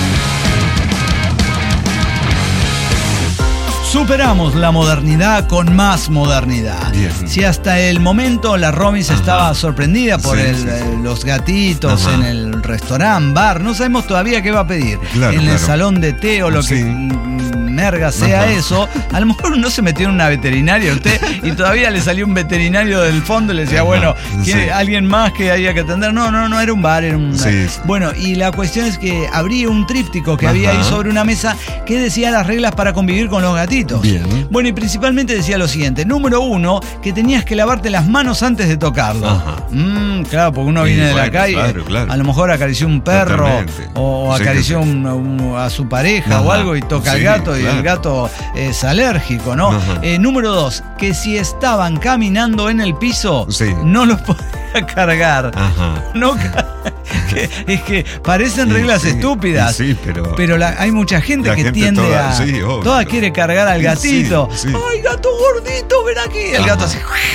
Superamos la modernidad con más modernidad. Bien. Si hasta el momento la Robbins estaba sorprendida por Sí, el, sí, sí. eh, los gatitos Ajá. en el restaurante, bar, no sabemos todavía qué va a pedir. Claro, en el claro. salón de té o lo Sí. que mm, merga sea Ajá. eso, a lo mejor no se metió en una veterinaria usted y todavía le salió un veterinario del fondo y le decía, Ajá, bueno, ¿quiere sí. alguien más que haya que atender? No, no, no era un bar, era un... Sí, sí. Bueno, y la cuestión es que abrí un tríptico que había Ajá. ahí sobre una mesa que decía las reglas para convivir con los gatitos. Bien. Bueno, y principalmente decía lo siguiente. Número uno, que tenías que lavarte las manos antes de tocarlo. Ajá. Mm, claro, porque uno Y viene de la bueno, calle, claro, claro. a lo mejor acarició un perro Totalmente. o Sí que acarició sí. un- un- a su pareja Ajá. o algo y toca al Sí, gato y claro. el gato es alérgico, ¿no? Ajá. Eh, número dos, que si estaban caminando en el piso, Sí. no los podía cargar. Ajá. No, ca- que- es que parecen Sí, reglas sí, estúpidas. sí, pero- pero la- hay mucha gente La que gente tiende toda- a. sí, obvio. toda quiere cargar al Sí, gatito. sí. ¡Ay, gato gordito, ven aquí! El Ajá. gato así.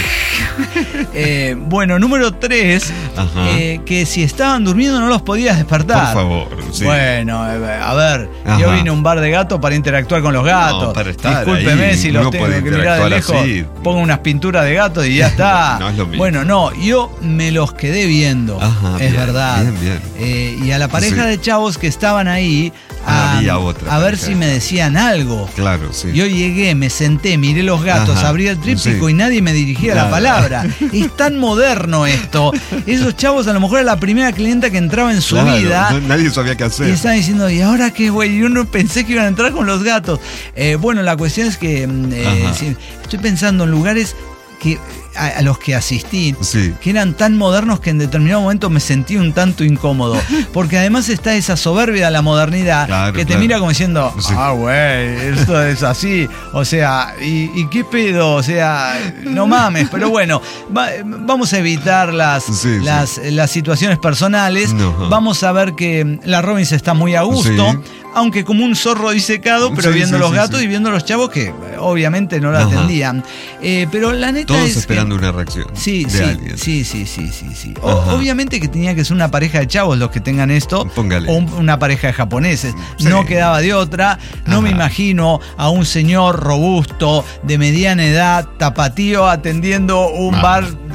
Eh, bueno, número tres, Ajá. eh, que si estaban durmiendo no los podías despertar. Por favor, sí. Bueno, eh, a ver, Ajá. yo vine a un bar de gatos para interactuar con los gatos. No, para estar Discúlpeme ahí, si los uno tengo puede que mirar de interactuar lejos. así. Pongo unas pinturas de gatos y ya está. No es lo mismo. Bueno, no, yo me los quedé viendo. Ajá, es bien, verdad. bien, bien. Eh, y a la pareja Sí. de chavos que estaban ahí, Ah, a, había otra a ver pareja si de me chavos. decían algo. Claro, sí. Yo llegué, me senté, miré los gatos, Ajá, abrí el tríptico sí. y nadie me dirigía la Nada. palabra. Es tan moderno esto. Esos chavos a lo mejor era la primera clienta que entraba en su Claro, vida. no- nadie sabía qué Y hacer. estaban diciendo, ¿y ahora qué, güey? Yo no pensé que iban a entrar con los gatos. Eh, bueno, la cuestión es que mm, eh, Ajá. sí, estoy pensando en lugares que a, a los que asistí, Sí. que eran tan modernos que en determinado momento me sentí un tanto incómodo. Porque además está esa soberbia de la modernidad Claro, que te claro. mira como diciendo, Sí. ah, güey, esto es así. O sea, ¿y, y qué pedo? O sea, no mames. Pero bueno, va- vamos a evitar las, Sí, sí. las, las situaciones personales. No. Vamos a ver que la Robbins está muy a gusto. Sí. Aunque como un zorro disecado, pero Sí, viendo sí, los sí, gatos sí. y viendo los chavos que eh, obviamente no la Ajá. atendían. Eh, pero la neta Todos es esperando que, una reacción Sí, de sí, alguien. sí, sí, sí, sí, sí. O- Ajá. obviamente que tenía que ser una pareja de chavos los que tengan esto. Póngale. O un- una pareja de japoneses. Sí. No quedaba de otra. No me Ajá. imagino a un señor robusto, de mediana edad, tapatío, atendiendo un Ah, bar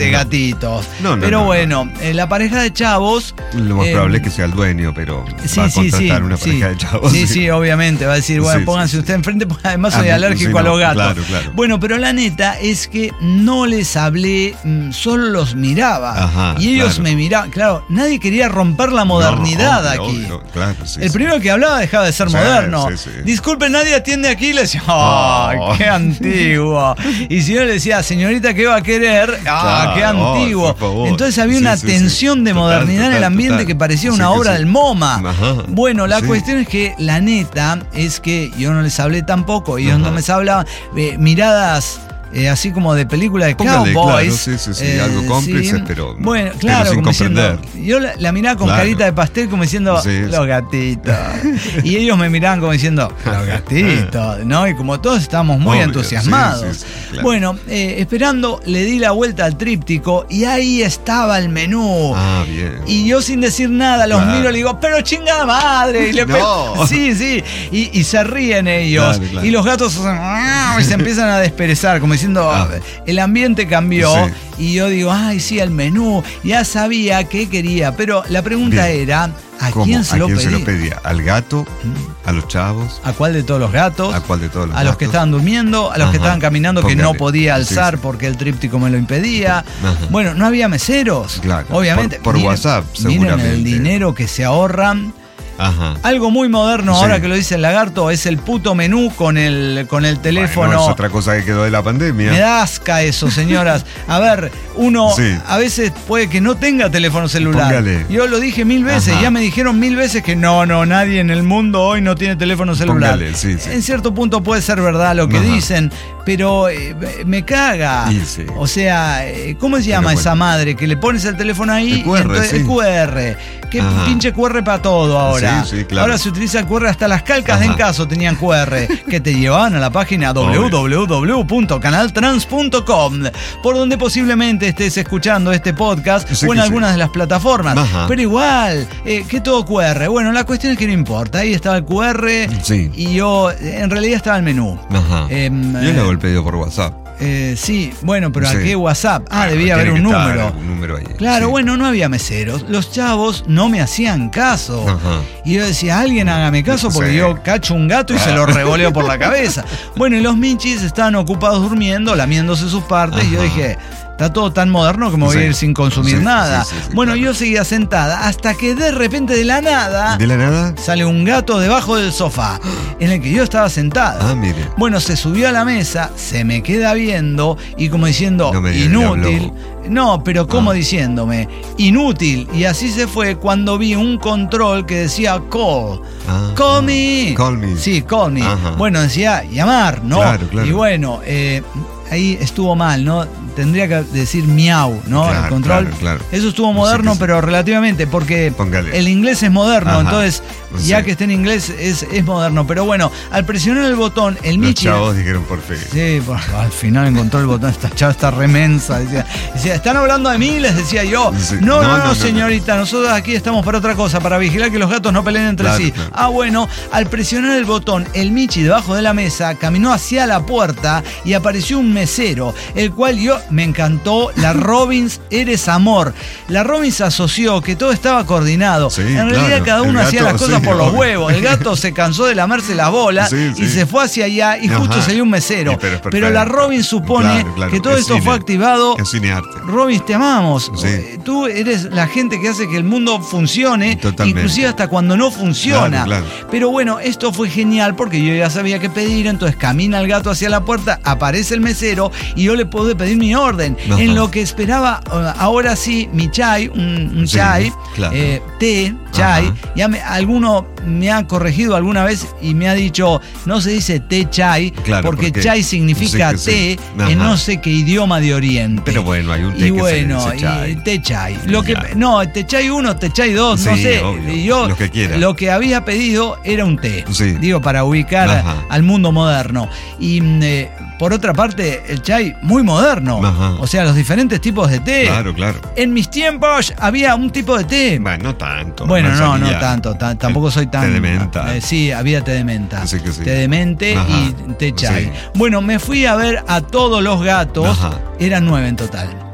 de no. gatitos. No, no, pero no, bueno, no. Eh, la pareja de chavos... Lo más eh, probable es que sea el dueño, pero sí, va a sí, contratar sí, una sí. pareja de chavos. Sí, sí, obviamente. Va a decir, bueno, Sí, pónganse sí, usted sí. enfrente, porque además soy Ah, alérgico sí, a los no, gatos. claro, claro. Bueno, pero la neta es que no les hablé, mm, solo los miraba. Ajá, y ellos claro. me miraban. Claro, nadie quería romper la modernidad No, obvio, aquí. obvio, claro, sí, El sí. primero que hablaba dejaba de ser Sí, moderno. sí, sí. Disculpe, nadie atiende aquí. Y le decía, ¡ay, Oh. qué antiguo! Y si yo le decía, señorita, ¿qué va a querer? ¡Ah, Claro, qué antiguo! por favor. Entonces había Sí, una sí, tensión sí. de Total, modernidad en el total, ambiente total. que parecía Sí, una que obra sí. del MoMA. Ajá. Bueno, la Sí. cuestión es que la neta es que yo no les hablé tampoco, ellos Ajá. no me hablaban. Eh, miradas. Eh, así como de película de Póngale, cowboys. claro, sí, sí, sí, eh, algo cómplice, sí. pero- Bueno, pero claro, sin como diciendo. comprender. Yo la, la miraba con Claro. carita de pastel, como diciendo, Sí, los sí. gatitos. Y ellos me miraban como diciendo, los gatitos, ¿no? Y como todos estábamos muy Obvio, entusiasmados. sí, sí, sí, claro. Bueno, eh, esperando, le di la vuelta al tríptico y ahí estaba el menú. Ah, bien. Y yo sin decir nada los Claro. miro y le digo, pero chingada madre. Y le pe- No. Sí, sí. Y, y se ríen ellos. Claro, claro. Y los gatos hacen, "Miau", y se empiezan a desperezar, como diciendo, Ah. el ambiente cambió. Sí. Y yo digo, ay, sí, el menú. Ya sabía qué quería. Pero la pregunta Bien. era, ¿a ¿Cómo? quién se ¿A lo quién pedí? se lo pedía? ¿Al gato? ¿A los chavos? ¿A cuál de todos los gatos? ¿A cuál de todos los A los que gatos? estaban durmiendo, a los que Ajá. estaban caminando que no Póngale. podía Sí, alzar sí. porque el tríptico me lo impedía. Ajá. Bueno, no había meseros. Claro. Obviamente. Por- por Miren- WhatsApp, Miren el seguramente. dinero que se ahorran. Ajá. Algo muy moderno, Sí. ahora que lo dice el lagarto, es el puto menú con el, con el teléfono. Bueno, es otra cosa que quedó de la pandemia. Me da asca eso, señoras. A ver, uno Sí. a veces puede que no tenga teléfono celular. Póngale. Yo lo dije mil veces, Ajá. ya me dijeron mil veces que no, no, nadie en el mundo hoy no tiene teléfono celular. Póngale, sí, sí. En cierto punto puede ser verdad lo que Ajá. dicen, pero eh, me caga. Y sí. O sea, eh, ¿cómo se llama bueno. esa madre que le pones el teléfono ahí? El Q R, y entonces- sí. el Q R. Qué Ajá. pinche Q R para todo ahora. Sí, sí, claro. Ahora se utiliza el Q R, hasta las calcas Ajá. de Encaso tenían Q R que te llevaban a la página Obvio. w w w punto canal trans punto com, por donde posiblemente estés escuchando este podcast Sí o en que algunas sí. de las plataformas. Ajá. Pero igual, eh, que todo Q R. Bueno, la cuestión es que no importa. Ahí estaba el Q R Sí. y yo, en realidad estaba el menú. Ajá. Em, Yo eh, le hago el pedido por WhatsApp. Eh, sí, bueno, pero ¿a Sí. qué WhatsApp? Ah, Bueno, debía haber tiene un que estar número. algún número ahí. Claro, Sí. bueno, no había meseros. Los chavos no me hacían caso. Ajá. Y yo decía, alguien hágame caso porque Sí. yo cacho un gato y se lo revoleo por la cabeza. Bueno, y los michis estaban ocupados durmiendo, lamiéndose sus partes. Y yo Ajá. dije, está todo tan moderno que me voy a Sí. ir sin consumir Sí, nada. sí, sí, sí, bueno, claro. yo seguía sentada hasta que de repente de la nada ¿De la nada? sale un gato debajo del sofá en el que yo estaba sentada. Ah, mire. Bueno, se subió a la mesa, se me queda viendo y como diciendo, No me diga, inútil. le No, pero como Ah. diciéndome, inútil. Y así se fue cuando vi un control que decía call. Ah, Call ah. me. Call me. Sí, call me. Ajá. Bueno, decía llamar, ¿no? Claro, claro. Y bueno, eh, ahí estuvo mal, ¿no? Tendría que decir miau, ¿no? Claro, el control. claro, claro. Eso estuvo Sí moderno, que sí. pero relativamente, porque Póngale. el inglés es moderno, Ajá. entonces, ya Sí. que esté en inglés, es, es moderno. Pero bueno, al presionar el botón, el Los Michi. chavos dijeron por fe. Sí, por- al final encontró el botón, esta chava está remensa. Decía, decía, ¿están hablando de mí? Les decía yo. Sí. No, no, no, No, no, no, señorita, nosotros aquí estamos para otra cosa, para vigilar que los gatos no peleen entre Claro, sí. claro. Ah, bueno, al presionar el botón, el Michi debajo de la mesa caminó hacia la puerta y apareció un mesero, el cual yo me encantó, la Robbins, eres amor. La Robbins asoció que todo estaba coordinado. Sí, en realidad claro. cada uno El hacía gato, las cosas sí, por los obvio. huevos. El gato se cansó de lamerse las bolas Sí, y sí. se fue hacia allá y justo Ajá. salió un mesero. Sí, pero es Pero la perfecto. Robin supone Claro, claro. que todo Es esto cine. fue activado. Es cinearte. Robin, te amamos. Sí. Eh, Tú eres la gente que hace que el mundo funcione, Totalmente. inclusive hasta cuando no funciona. Claro, claro. Pero bueno, esto fue genial porque yo ya sabía qué pedir, entonces camina el gato hacia la puerta, aparece el mesero y yo le pude pedir mi orden. Ajá. En lo que esperaba, eh, ahora sí, mi chai, un, un Sí, chai, claro. eh, té, chai. Ajá. Ya me, alguno me ha corregido alguna vez y me ha dicho, no se dice té chai, Claro, porque, porque- chai significa sí que té sí. en Ajá. no sé qué idioma de Oriente. Pero bueno, hay un té y que se bueno, dice chai. y té chai. Lo que, Ya. no, té chai uno, té chai dos, no Sí, sé. obvio, Y yo lo que quiera. lo que había pedido era un té. Sí. Digo, para ubicar Ajá. al mundo moderno. Y mm, eh, por otra parte, el chai muy moderno. Ajá. O sea, los diferentes tipos de té. Claro, claro. En mis tiempos había un tipo de té. Bueno, no tanto. Bueno, no, no manzanilla. tanto, ta- tampoco soy tan... Té de menta. eh, sí, había té de menta. Sí que sí. Té de mente Ajá. y té chai. Sí. Bueno, me fui a ver a todos los gatos, Ajá. eran nueve en total.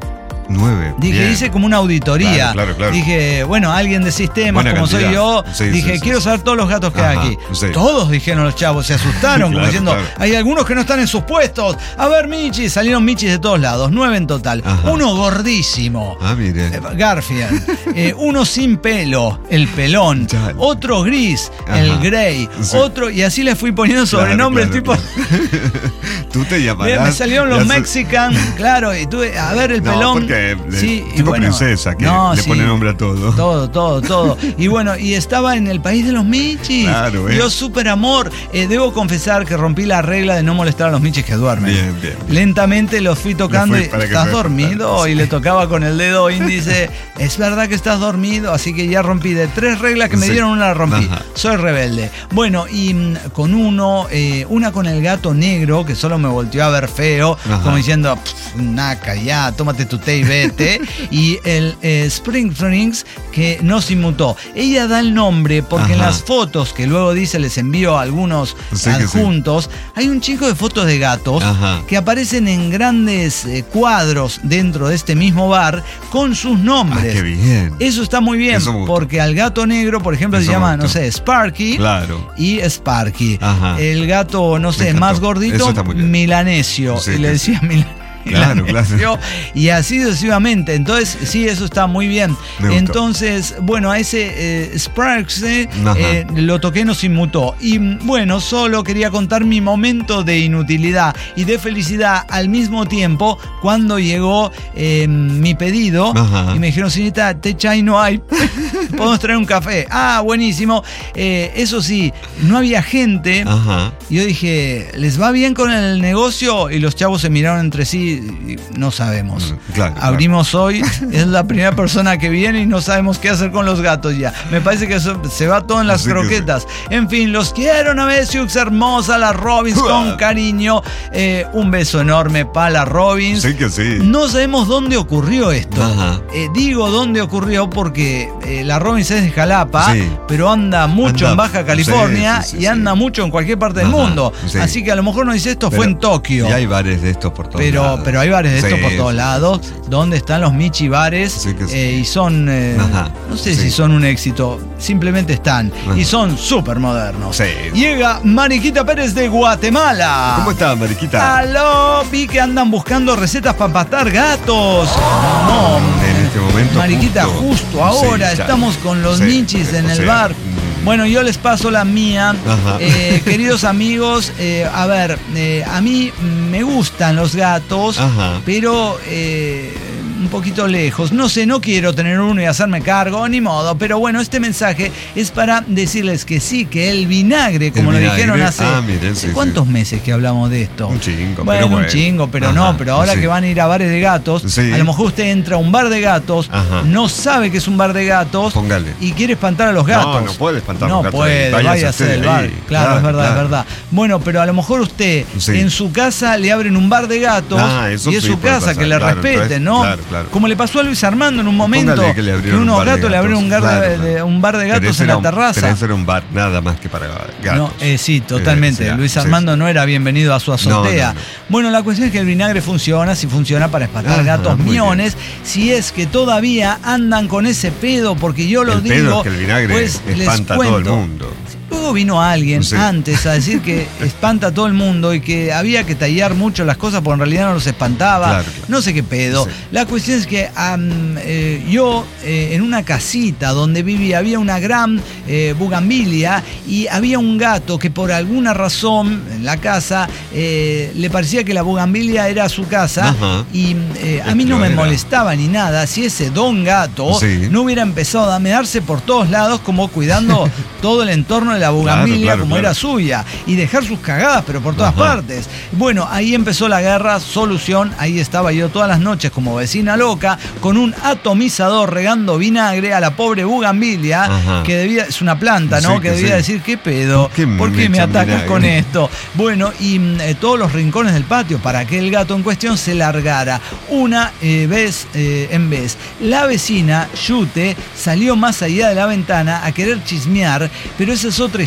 Nueve. Dije, bien. hice como una auditoría. Claro, claro, claro. Dije, bueno, alguien de sistemas, Buena como cantidad. soy yo, Sí, dije, sí, sí, quiero sí. saber todos los gatos que Ajá, hay aquí. sí. Todos, dijeron los chavos, se asustaron, como Claro, diciendo, claro. hay algunos que no están en sus puestos. A ver, Michis, salieron Michis de todos lados, nueve en total. Ajá. Uno gordísimo. Ah, mire. Eh, Garfield. Eh, uno sin pelo, el pelón. Chale. Otro gris, Ajá. el Grey. Sí. Otro, y así le fui poniendo sobrenombres, Claro, tipo. claro. Tú te llamarás. Bien, me salieron los ya sé- Mexican, claro, y tuve, a ver, el No, pelón. porque le- sí, y tipo bueno, princesa, que no, le sí, pone nombre a todo. Todo, todo, todo. Y bueno, y estaba en el país de los Michis. Claro, ¿eh? Yo súper amor. Eh, debo confesar que rompí la regla de no molestar a los Michis que duermen. Bien, bien, bien. Lentamente los fui tocando Lo fui y para que ¿estás se dormido? despertara. Y le tocaba con el dedo índice, es verdad que estás dormido, así que ya rompí de tres reglas que me Sí. dieron, una la rompí. Ajá. Soy rebelde. Bueno, y mm, con uno, eh, una con el gato negro, que solo me volteó a ver feo, Ajá. como diciendo, "Pff, naca, ya, tómate tu té y vete". Y el eh, Spring Springs, que no se inmutó. Ella da el nombre porque en Ajá. las fotos que luego dice, les envío a algunos Sí que sí. adjuntos, hay un chico de fotos de gatos Ajá. que aparecen en grandes eh, cuadros dentro de este mismo bar con sus nombres. Ah, qué bien. Eso está muy bien, Eso me gustó. porque al gato negro, por ejemplo, Eso se me llama, no gustó. sé, Sparky Claro. y Sparky. Ajá. El gato, no Me sé, encantó. más Eso gordito, está muy bien. Milanesio. Sí, y le que decía Milanesio. Claro, claro. Y así sucesivamente. Entonces, sí, eso está muy bien. Me gustó. Entonces, bueno, a ese eh, Sparks eh, Ajá. eh, lo toqué, no se inmutó. Y bueno, solo quería contar mi momento de inutilidad y de felicidad al mismo tiempo cuando llegó eh, mi pedido. Ajá. Y me dijeron, señorita, té chai no hay. Podemos traer un café. Ah, buenísimo. Eh, eso sí, no había gente. Ajá. Y yo dije, ¿les va bien con el negocio? Y los chavos se miraron entre sí y no sabemos. Mm, claro, Abrimos hoy, es la primera persona que viene y no sabemos qué hacer con los gatos ya. Me parece que eso se va todo en las Sí que croquetas. En fin, los quiero, Navesiux, hermosa, la Robbins, con cariño. Eh, un beso enorme para la Robbins. Sí que sí. No sabemos dónde ocurrió esto. Ajá. Eh, digo dónde ocurrió porque eh, la Robbins es de Jalapa, Sí. pero anda mucho Anda- en Baja California sí, sí, y sí, anda sí. mucho en cualquier parte del Ajá, mundo. sí. Así que a lo mejor no dice esto, Pero- fue en Tokio. Y hay bares de estos por todos Pero, lados. pero hay bares de estos Sí, por todos sí, lados, sí, sí, sí. donde están los Michi bares, Sí que sí. eh, y son, eh, Ajá, no sé sí. si son un éxito, simplemente están, Ajá. y son súper modernos. Sí. Llega Mariquita Pérez de Guatemala. ¿Cómo está, Mariquita? Aló, vi que andan buscando recetas para pastar gatos. No, En este momento. Mariquita, justo, ahora Sí, ya. estamos con los Sí, Michis en o el sea, bar. mm. Bueno, yo les paso la mía. Ajá. Eh, queridos amigos, eh, a ver, eh, a mí me gustan los gatos, Ajá. pero eh, un poquito lejos. No sé, no quiero tener uno y hacerme cargo, ni modo. Pero bueno, este mensaje es para decirles que sí, que el vinagre, como El lo vinagre, dijeron hace ah, miren, sí, ¿cuántos sí. meses que hablamos de esto? Un chingo, bueno, pero bueno. un chingo, pero Ajá, no, pero ahora sí. que van a ir a bares de gatos, Sí. a lo mejor usted entra a un bar de gatos, Ajá. no sabe que es un bar de gatos Póngale. y quiere espantar a los gatos. No, no puede espantar a No los gatos puede, ahí. Váyase váyase usted del ahí. bar. Claro, Claro, es verdad, claro. es verdad. Bueno, pero a lo mejor usted Sí. en su casa le abren un bar de gatos Ah, eso y es sí su puede casa, pasar, que le claro, respeten, entonces, ¿no? claro, claro. Como le pasó a Luis Armando en un momento, Póngale que le abrieron unos un bar de gatos le abrieron un, gar- Claro, de- claro. un bar de Pero gatos ese en era la un- terraza. Pero ese era un bar nada más que para gatos. No, eh, sí, totalmente. Eh, sí, Luis sí, Armando sí. no era bienvenido a su azotea. No, no, no. Bueno, la cuestión es que el vinagre funciona, si funciona para espantar Ajá, gatos muy miones, si es que todavía andan con ese pedo, porque yo lo El digo, pedo es que el vinagre pues les espanta a todo el cuento. mundo. Luego vino alguien Sí. antes a decir que espanta a todo el mundo y que había que tallar mucho las cosas porque en realidad no los espantaba. Claro, claro. No sé qué pedo. Sí. La cuestión es que am, eh, yo eh, en una casita donde vivía había una gran eh, bugambilia y había un gato que por alguna razón en la casa eh, le parecía que la bugambilia era su casa. Ajá. Y eh, a mí no Lo me era. molestaba ni nada si ese don gato Sí. no hubiera empezado a mearse por todos lados como cuidando todo el entorno de la bugambilia claro, como claro. era suya y dejar sus cagadas pero por todas Ajá. partes. Bueno, ahí empezó la guerra, solución, ahí estaba yo todas las noches como vecina loca con un atomizador regando vinagre a la pobre bugambilia Ajá. que debía, es una planta, ¿no? Sí, que que debía sí. decir, ¿qué pedo? ¿Por qué me ¿Por qué me echan atacas vinagre? con esto? Bueno, y mm, eh, todos los rincones del patio para que el gato en cuestión se largara una eh, vez eh, en vez. La vecina, Yute, salió más allá de la ventana a querer chismear, pero esa es otra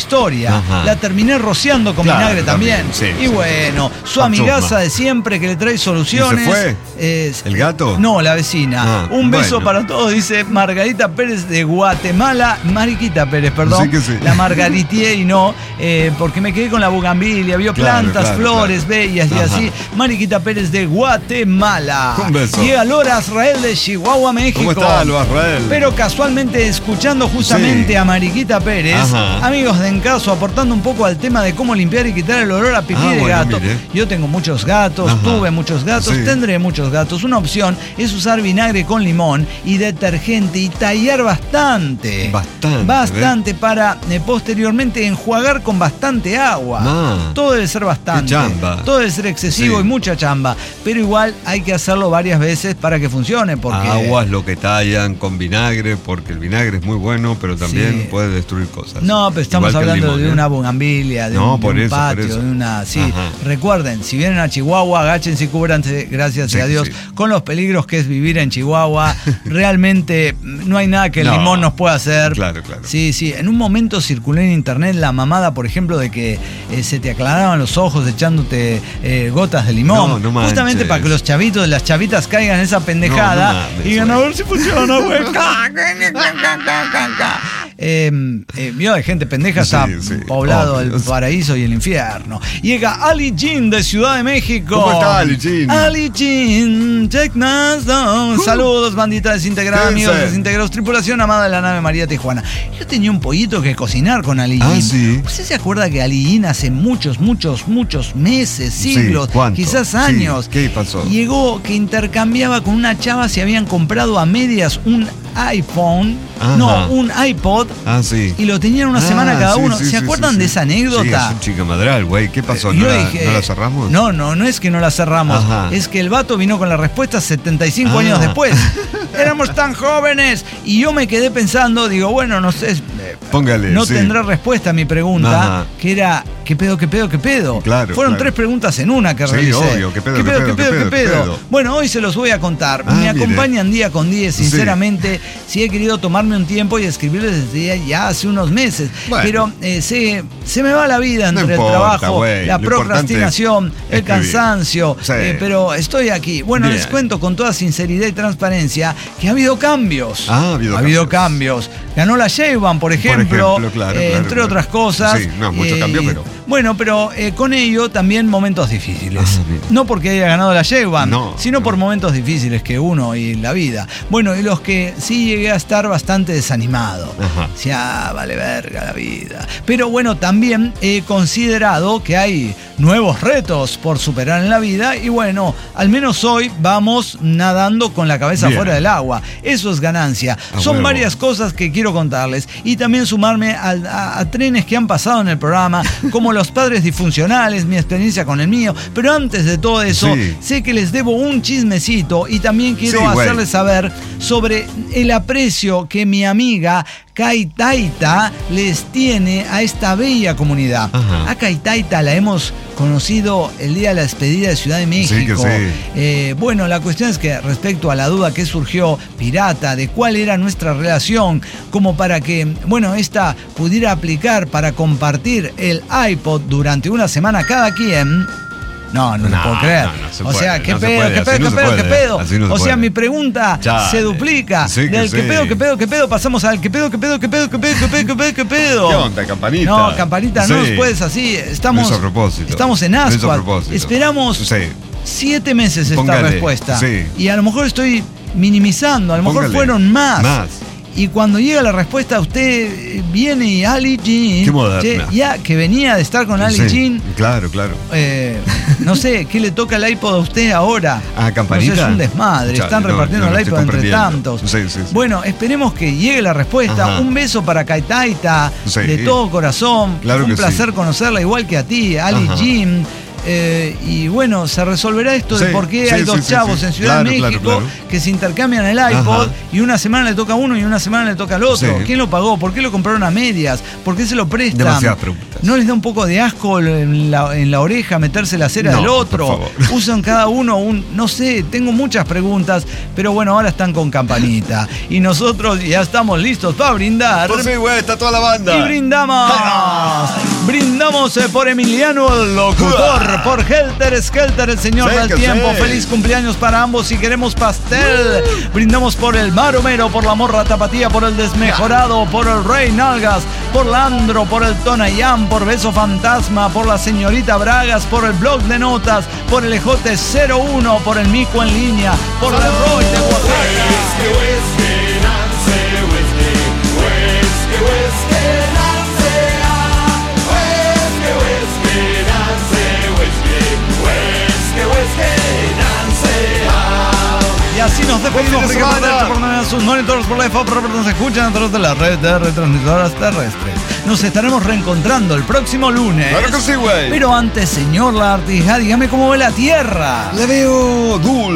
historia. Ajá. La terminé rociando con Claro, vinagre también. también, sí, y sí, bueno, su Con amigaza chusma. de siempre que le trae soluciones. ¿Y se fue? Es- ¿El gato? No, la vecina. Ah, Un beso bueno. para todos, dice Margarita Pérez de Guatemala. Mariquita Pérez, perdón. Sí que sí. La Margaritier y no, eh, porque me quedé con la bugambilia, vio Claro, plantas, claro, flores claro. bellas y Ajá. así. Mariquita Pérez de Guatemala. Un beso. Llega Lora Azrael de Chihuahua, México. ¿Cómo está, Lo Azrael? Pero casualmente escuchando justamente Sí. a Mariquita Pérez, Ajá. amigos de Encaso, aportando un poco al tema de cómo limpiar y quitar el olor a pipí Ah, de bueno, gato. mire. Yo tengo muchos gatos, Ajá. tuve muchos gatos, Sí. tendré muchos gatos. Una opción es usar vinagre con limón y detergente y tallar bastante. Bastante, Bastante para eh, posteriormente enjuagar con bastante agua. Ah. Todo debe ser bastante. Qué chamba. Todo debe ser excesivo Sí. y mucha chamba. Pero igual hay que hacerlo varias veces para que funcione. Porque Aguas lo que tallan con vinagre, porque el vinagre es muy bueno, pero también Sí. puede destruir cosas. No, pero estamos Igual que el hablando limón, de ¿eh? una bugambilia, de No, un, de por un eso, por patio, eso. de una. Sí, Ajá. recuerden, si vienen a Chihuahua, agáchense y cúbranse, gracias Sí, a Dios, sí. con los peligros que es vivir en Chihuahua. Realmente no hay nada que el No, limón nos pueda hacer. claro, claro. Sí, sí. En un momento circulé en internet la mamada, por ejemplo, de que eh, se te aclaraban los ojos echándote eh, gotas de limón. No, no Justamente manches. para que los chavitos, las chavitas caigan en esa pendejada No, no mames, y digan, a güey. ver si funciona, güey. Eh, eh, vio, hay gente pendeja, Sí, está sí, poblado obvio. el paraíso y el infierno. Llega Ali Jean de Ciudad de México. ¿Cómo está, Ali Jean? Ali Jean, check us down. Saludos, bandita desintegrada, ¿Qué amigos dice? desintegrados, tripulación amada de la nave María Tijuana. Yo tenía un pollito que cocinar con Ali Ah, Jean. sí. ¿Usted se acuerda que Ali Jean hace muchos, muchos, muchos meses, Sí, siglos, ¿cuánto? quizás Sí, años? ¿qué pasó? Llegó que intercambiaba con una chava si habían comprado a medias un iPhone, Ajá. no, un iPod, Ah, sí. y lo tenían una Ah, semana cada sí, uno. sí, ¿Se sí, acuerdan sí, de sí. esa anécdota? Sí, es un chica madral, güey. ¿Qué pasó? Eh, ¿No, yo la, dije, ¿No la cerramos? No, no, no es que no la cerramos. Ajá. Es que el vato vino con la respuesta setenta y cinco Ah. años después. Éramos tan jóvenes. Y yo me quedé pensando, digo, bueno, no sé. eh, Póngale, No sí. tendrá respuesta a mi pregunta, Ajá. que era, ¿qué pedo, qué pedo, qué pedo? Claro, Fueron claro. tres preguntas en una que Sí, realicé. obvio, ¿qué pedo, qué pedo, qué pedo, qué pedo? Bueno, hoy se los voy a contar. Ah, me mire. acompañan día con día, Sí. sinceramente. Sí he querido tomarme un tiempo y escribirles desde ya hace unos meses. Bueno. Pero eh, se, se me va la vida No entre importa, el trabajo, güey. la Lo importante procrastinación, es el escribir. cansancio. Sí. eh, pero estoy aquí. Bueno, Bien. les cuento con toda sinceridad y transparencia que ha habido cambios. Ah, ha habido cambios. Ganó la Sheinbaum, por ejemplo, ejemplo, claro, eh, claro, entre claro. otras cosas. Sí, no, mucho cambio, pero- Bueno, pero eh, con ello también momentos difíciles. Ah, bien. No porque haya ganado la Sheinbaum, No, sino no. por momentos difíciles que uno y la vida. Bueno, y los que sí llegué a estar bastante desanimado. Ajá. O sea, vale verga la vida. Pero bueno, también he considerado que hay nuevos retos por superar en la vida y bueno, al menos hoy vamos nadando con la cabeza Bien. fuera del agua. Eso es ganancia. A Son huevo. varias cosas que quiero contarles y también sumarme a, a- a trenes que han pasado en el programa, como los padres disfuncionales, mi experiencia con el mío. Pero antes de todo eso, Sí. sé que les debo un chismecito y también quiero Sí, güey. hacerles saber sobre el aprecio que mi amiga Kaitaita les tiene a esta bella comunidad. Ajá. A Kaitaita la hemos conocido el día de la despedida de Ciudad de Sí, México. que sí. Eh, bueno, la cuestión es que respecto a la duda que surgió, pirata, de cuál era nuestra relación, como para que, bueno, esta pudiera aplicar para compartir el iPod durante una semana cada quien. No, no, lo No, puedo creer. no, no se o puede, sea, ¿qué no se pedo, puede, qué pedo, así no qué se pedo, qué puede, pedo? así no se O sea, puede. mi pregunta Chale. se duplica. Sí que Del qué sí. pedo, qué pedo, qué pedo, pasamos al qué pedo, qué pedo, qué pedo, qué pedo, qué pedo, qué pedo, qué pedo. ¿Qué onda, Campanita? No, Campanita, no nos Sí. puedes así. Estamos, Lo hizo a propósito. estamos en Lo hizo a Ascuas. propósito. Esperamos Sí. siete meses esta Póngale, respuesta. sí. Y a lo mejor estoy minimizando, a lo mejor Póngale. fueron más. Más. Y cuando llega la respuesta, usted viene y Ali Jean. Qué moderna. che, ya que venía de estar con Ali Sí, Jean. claro, claro. eh, no sé, ¿qué le toca el iPod a usted ahora? Ah, Campanita. No sé, es un desmadre. Chale, Están no, repartiendo no lo el estoy iPod entre comprendiendo. tantos. Sí, sí, sí. Bueno, esperemos que llegue la respuesta. Ajá. Un beso para Kaitaita, Sí. de todo corazón. Claro un que placer sí. conocerla, igual que a ti, Ali Ajá. Jean. Eh, y bueno, se resolverá esto Sí, de por qué sí, hay sí, dos sí, chavos sí. en Ciudad Claro, de México claro, claro. que se intercambian el iPod. Ajá. Y una semana le toca a uno y una semana le toca al otro. Sí. ¿Quién lo pagó? ¿Por qué lo compraron a medias? ¿Por qué se lo prestan? Demasiadas preguntas. ¿No les da un poco de asco en la, en la oreja meterse la cera No, del otro? por favor. Usan cada uno un... No sé, tengo muchas preguntas, pero bueno, ahora están con campanita. Y nosotros ya estamos listos para brindar. Pues sí, güey, está toda la banda. Y brindamos. Brindamos eh, por Emiliano el locutor, por Helter Skelter, el señor Sí, del que tiempo. sí. Feliz cumpleaños para ambos si queremos pastel. Brindamos por el Maromero, por la Morra Tapatía, por el Desmejorado, por el Rey Nalgas, por la Andro, por el Tonayán, por Beso Fantasma, por la Señorita Bragas, por el Blog de Notas, por el E J cero uno, por el Mico en línea, por el Roy de Oaxaca. Y así nos despedimos. Buen fin de semana. Por medio de sus monitores por la F A P, nos escuchan a través de la red de retransmisoras terrestres. Nos estaremos reencontrando el próximo lunes. Claro que sí, güey. Pero antes, señor Lagartija, dígame cómo ve la Tierra. La veo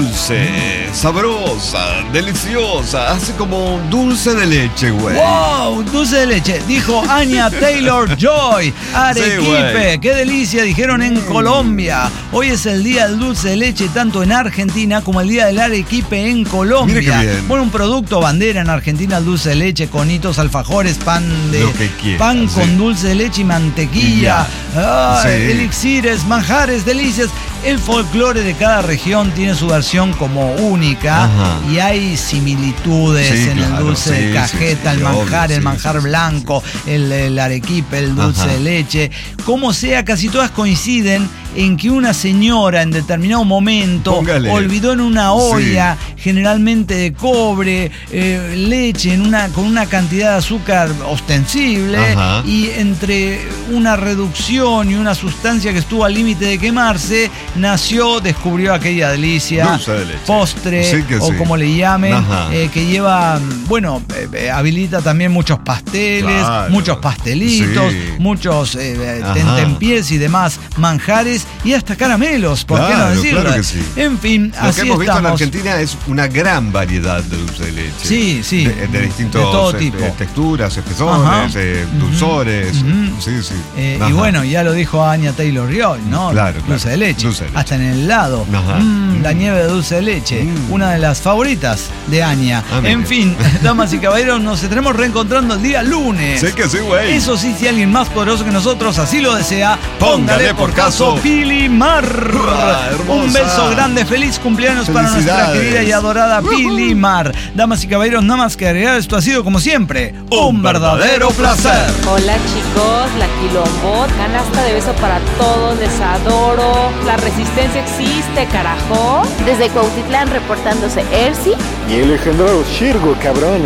dulce, sabrosa, deliciosa. Hace como dulce de leche, güey. ¡Wow! Dulce de leche, dijo Anya Taylor-Joy. Arequipe, Sí, güey. qué delicia, dijeron en Colombia. Hoy es el día del dulce de leche, tanto en Argentina como el día del arequipe en Colombia. Mire qué bien. Bueno, un producto bandera en Argentina, el dulce de leche, conitos, alfajores, pan de Lo que quiera, pan con sí. dulce de leche y mantequilla. Ah, Sí. elixires, manjares, delicias. El folclore de cada región tiene su versión como única. Ajá. Y hay similitudes Sí, en el claro, dulce de sí, cajeta, sí, sí, el manjar, obvio, el sí, manjar sí, sí, blanco, El, el arequipe, el dulce Ajá. de leche. Como sea, casi todas coinciden en que una señora en determinado momento Póngale. olvidó en una olla, generalmente de cobre, eh, leche en una, con una cantidad de azúcar ostensible, Ajá. y entre una reducción y una sustancia que estuvo al límite de quemarse, nació, descubrió aquella delicia, Dulce de leche. postre, Sí que o sí. como le llamen, Ajá. eh, que lleva, bueno, eh, eh, habilita también muchos pasteles, Claro. muchos pastelitos, Sí. muchos eh, Ajá. tentempiés y demás manjares, y hasta caramelos, ¿por qué no Claro, decirlo? claro que sí. En fin, Lo así que hemos visto en estamos. Argentina es una gran variedad de dulce de leche. Sí, sí. De, de distintos De todo eh, tipo. eh, texturas, espesones, Ajá. eh, Ujú. dulzores. Ujú. Sí, sí. Eh, Ajá. y bueno, ya lo dijo Anya Taylor-Joy, ¿no? Claro, Dulce claro. de leche. Dulce de leche. Hasta en el helado. Ajá. Mm, la Mm. nieve de dulce de leche. Mm. Una de las favoritas de Anya. Ah, mire. En fin, damas y caballeros, nos estaremos reencontrando el día lunes. Sé que sí, güey. Eso sí, si alguien más poderoso que nosotros así lo desea, Póngale póngale por por caso caso. Pili Mar. Ah, hermosa. Un beso grande, feliz cumpleaños para nuestra Felicidades. querida y adorada Pili Mar. Damas y caballeros, nada más que agregar, esto ha sido como siempre un verdadero placer. Hola chicos, la Quilombot, canasta de beso para todos, les adoro. La resistencia existe, carajo. Desde Cuautitlán reportándose Ersi. Y el legendario Shirgo, cabrón.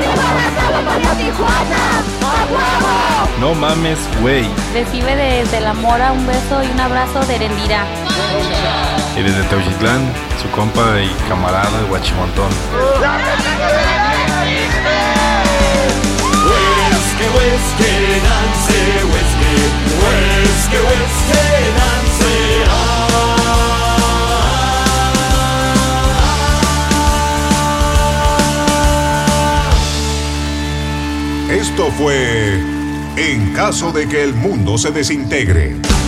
No mames, güey. Recibe desde la Mora un beso y un abrazo de Erendira. Y desde Teuchitlán, su compa y camarada de Guachimontón. Esto fue En caso de que el mundo se desintegre.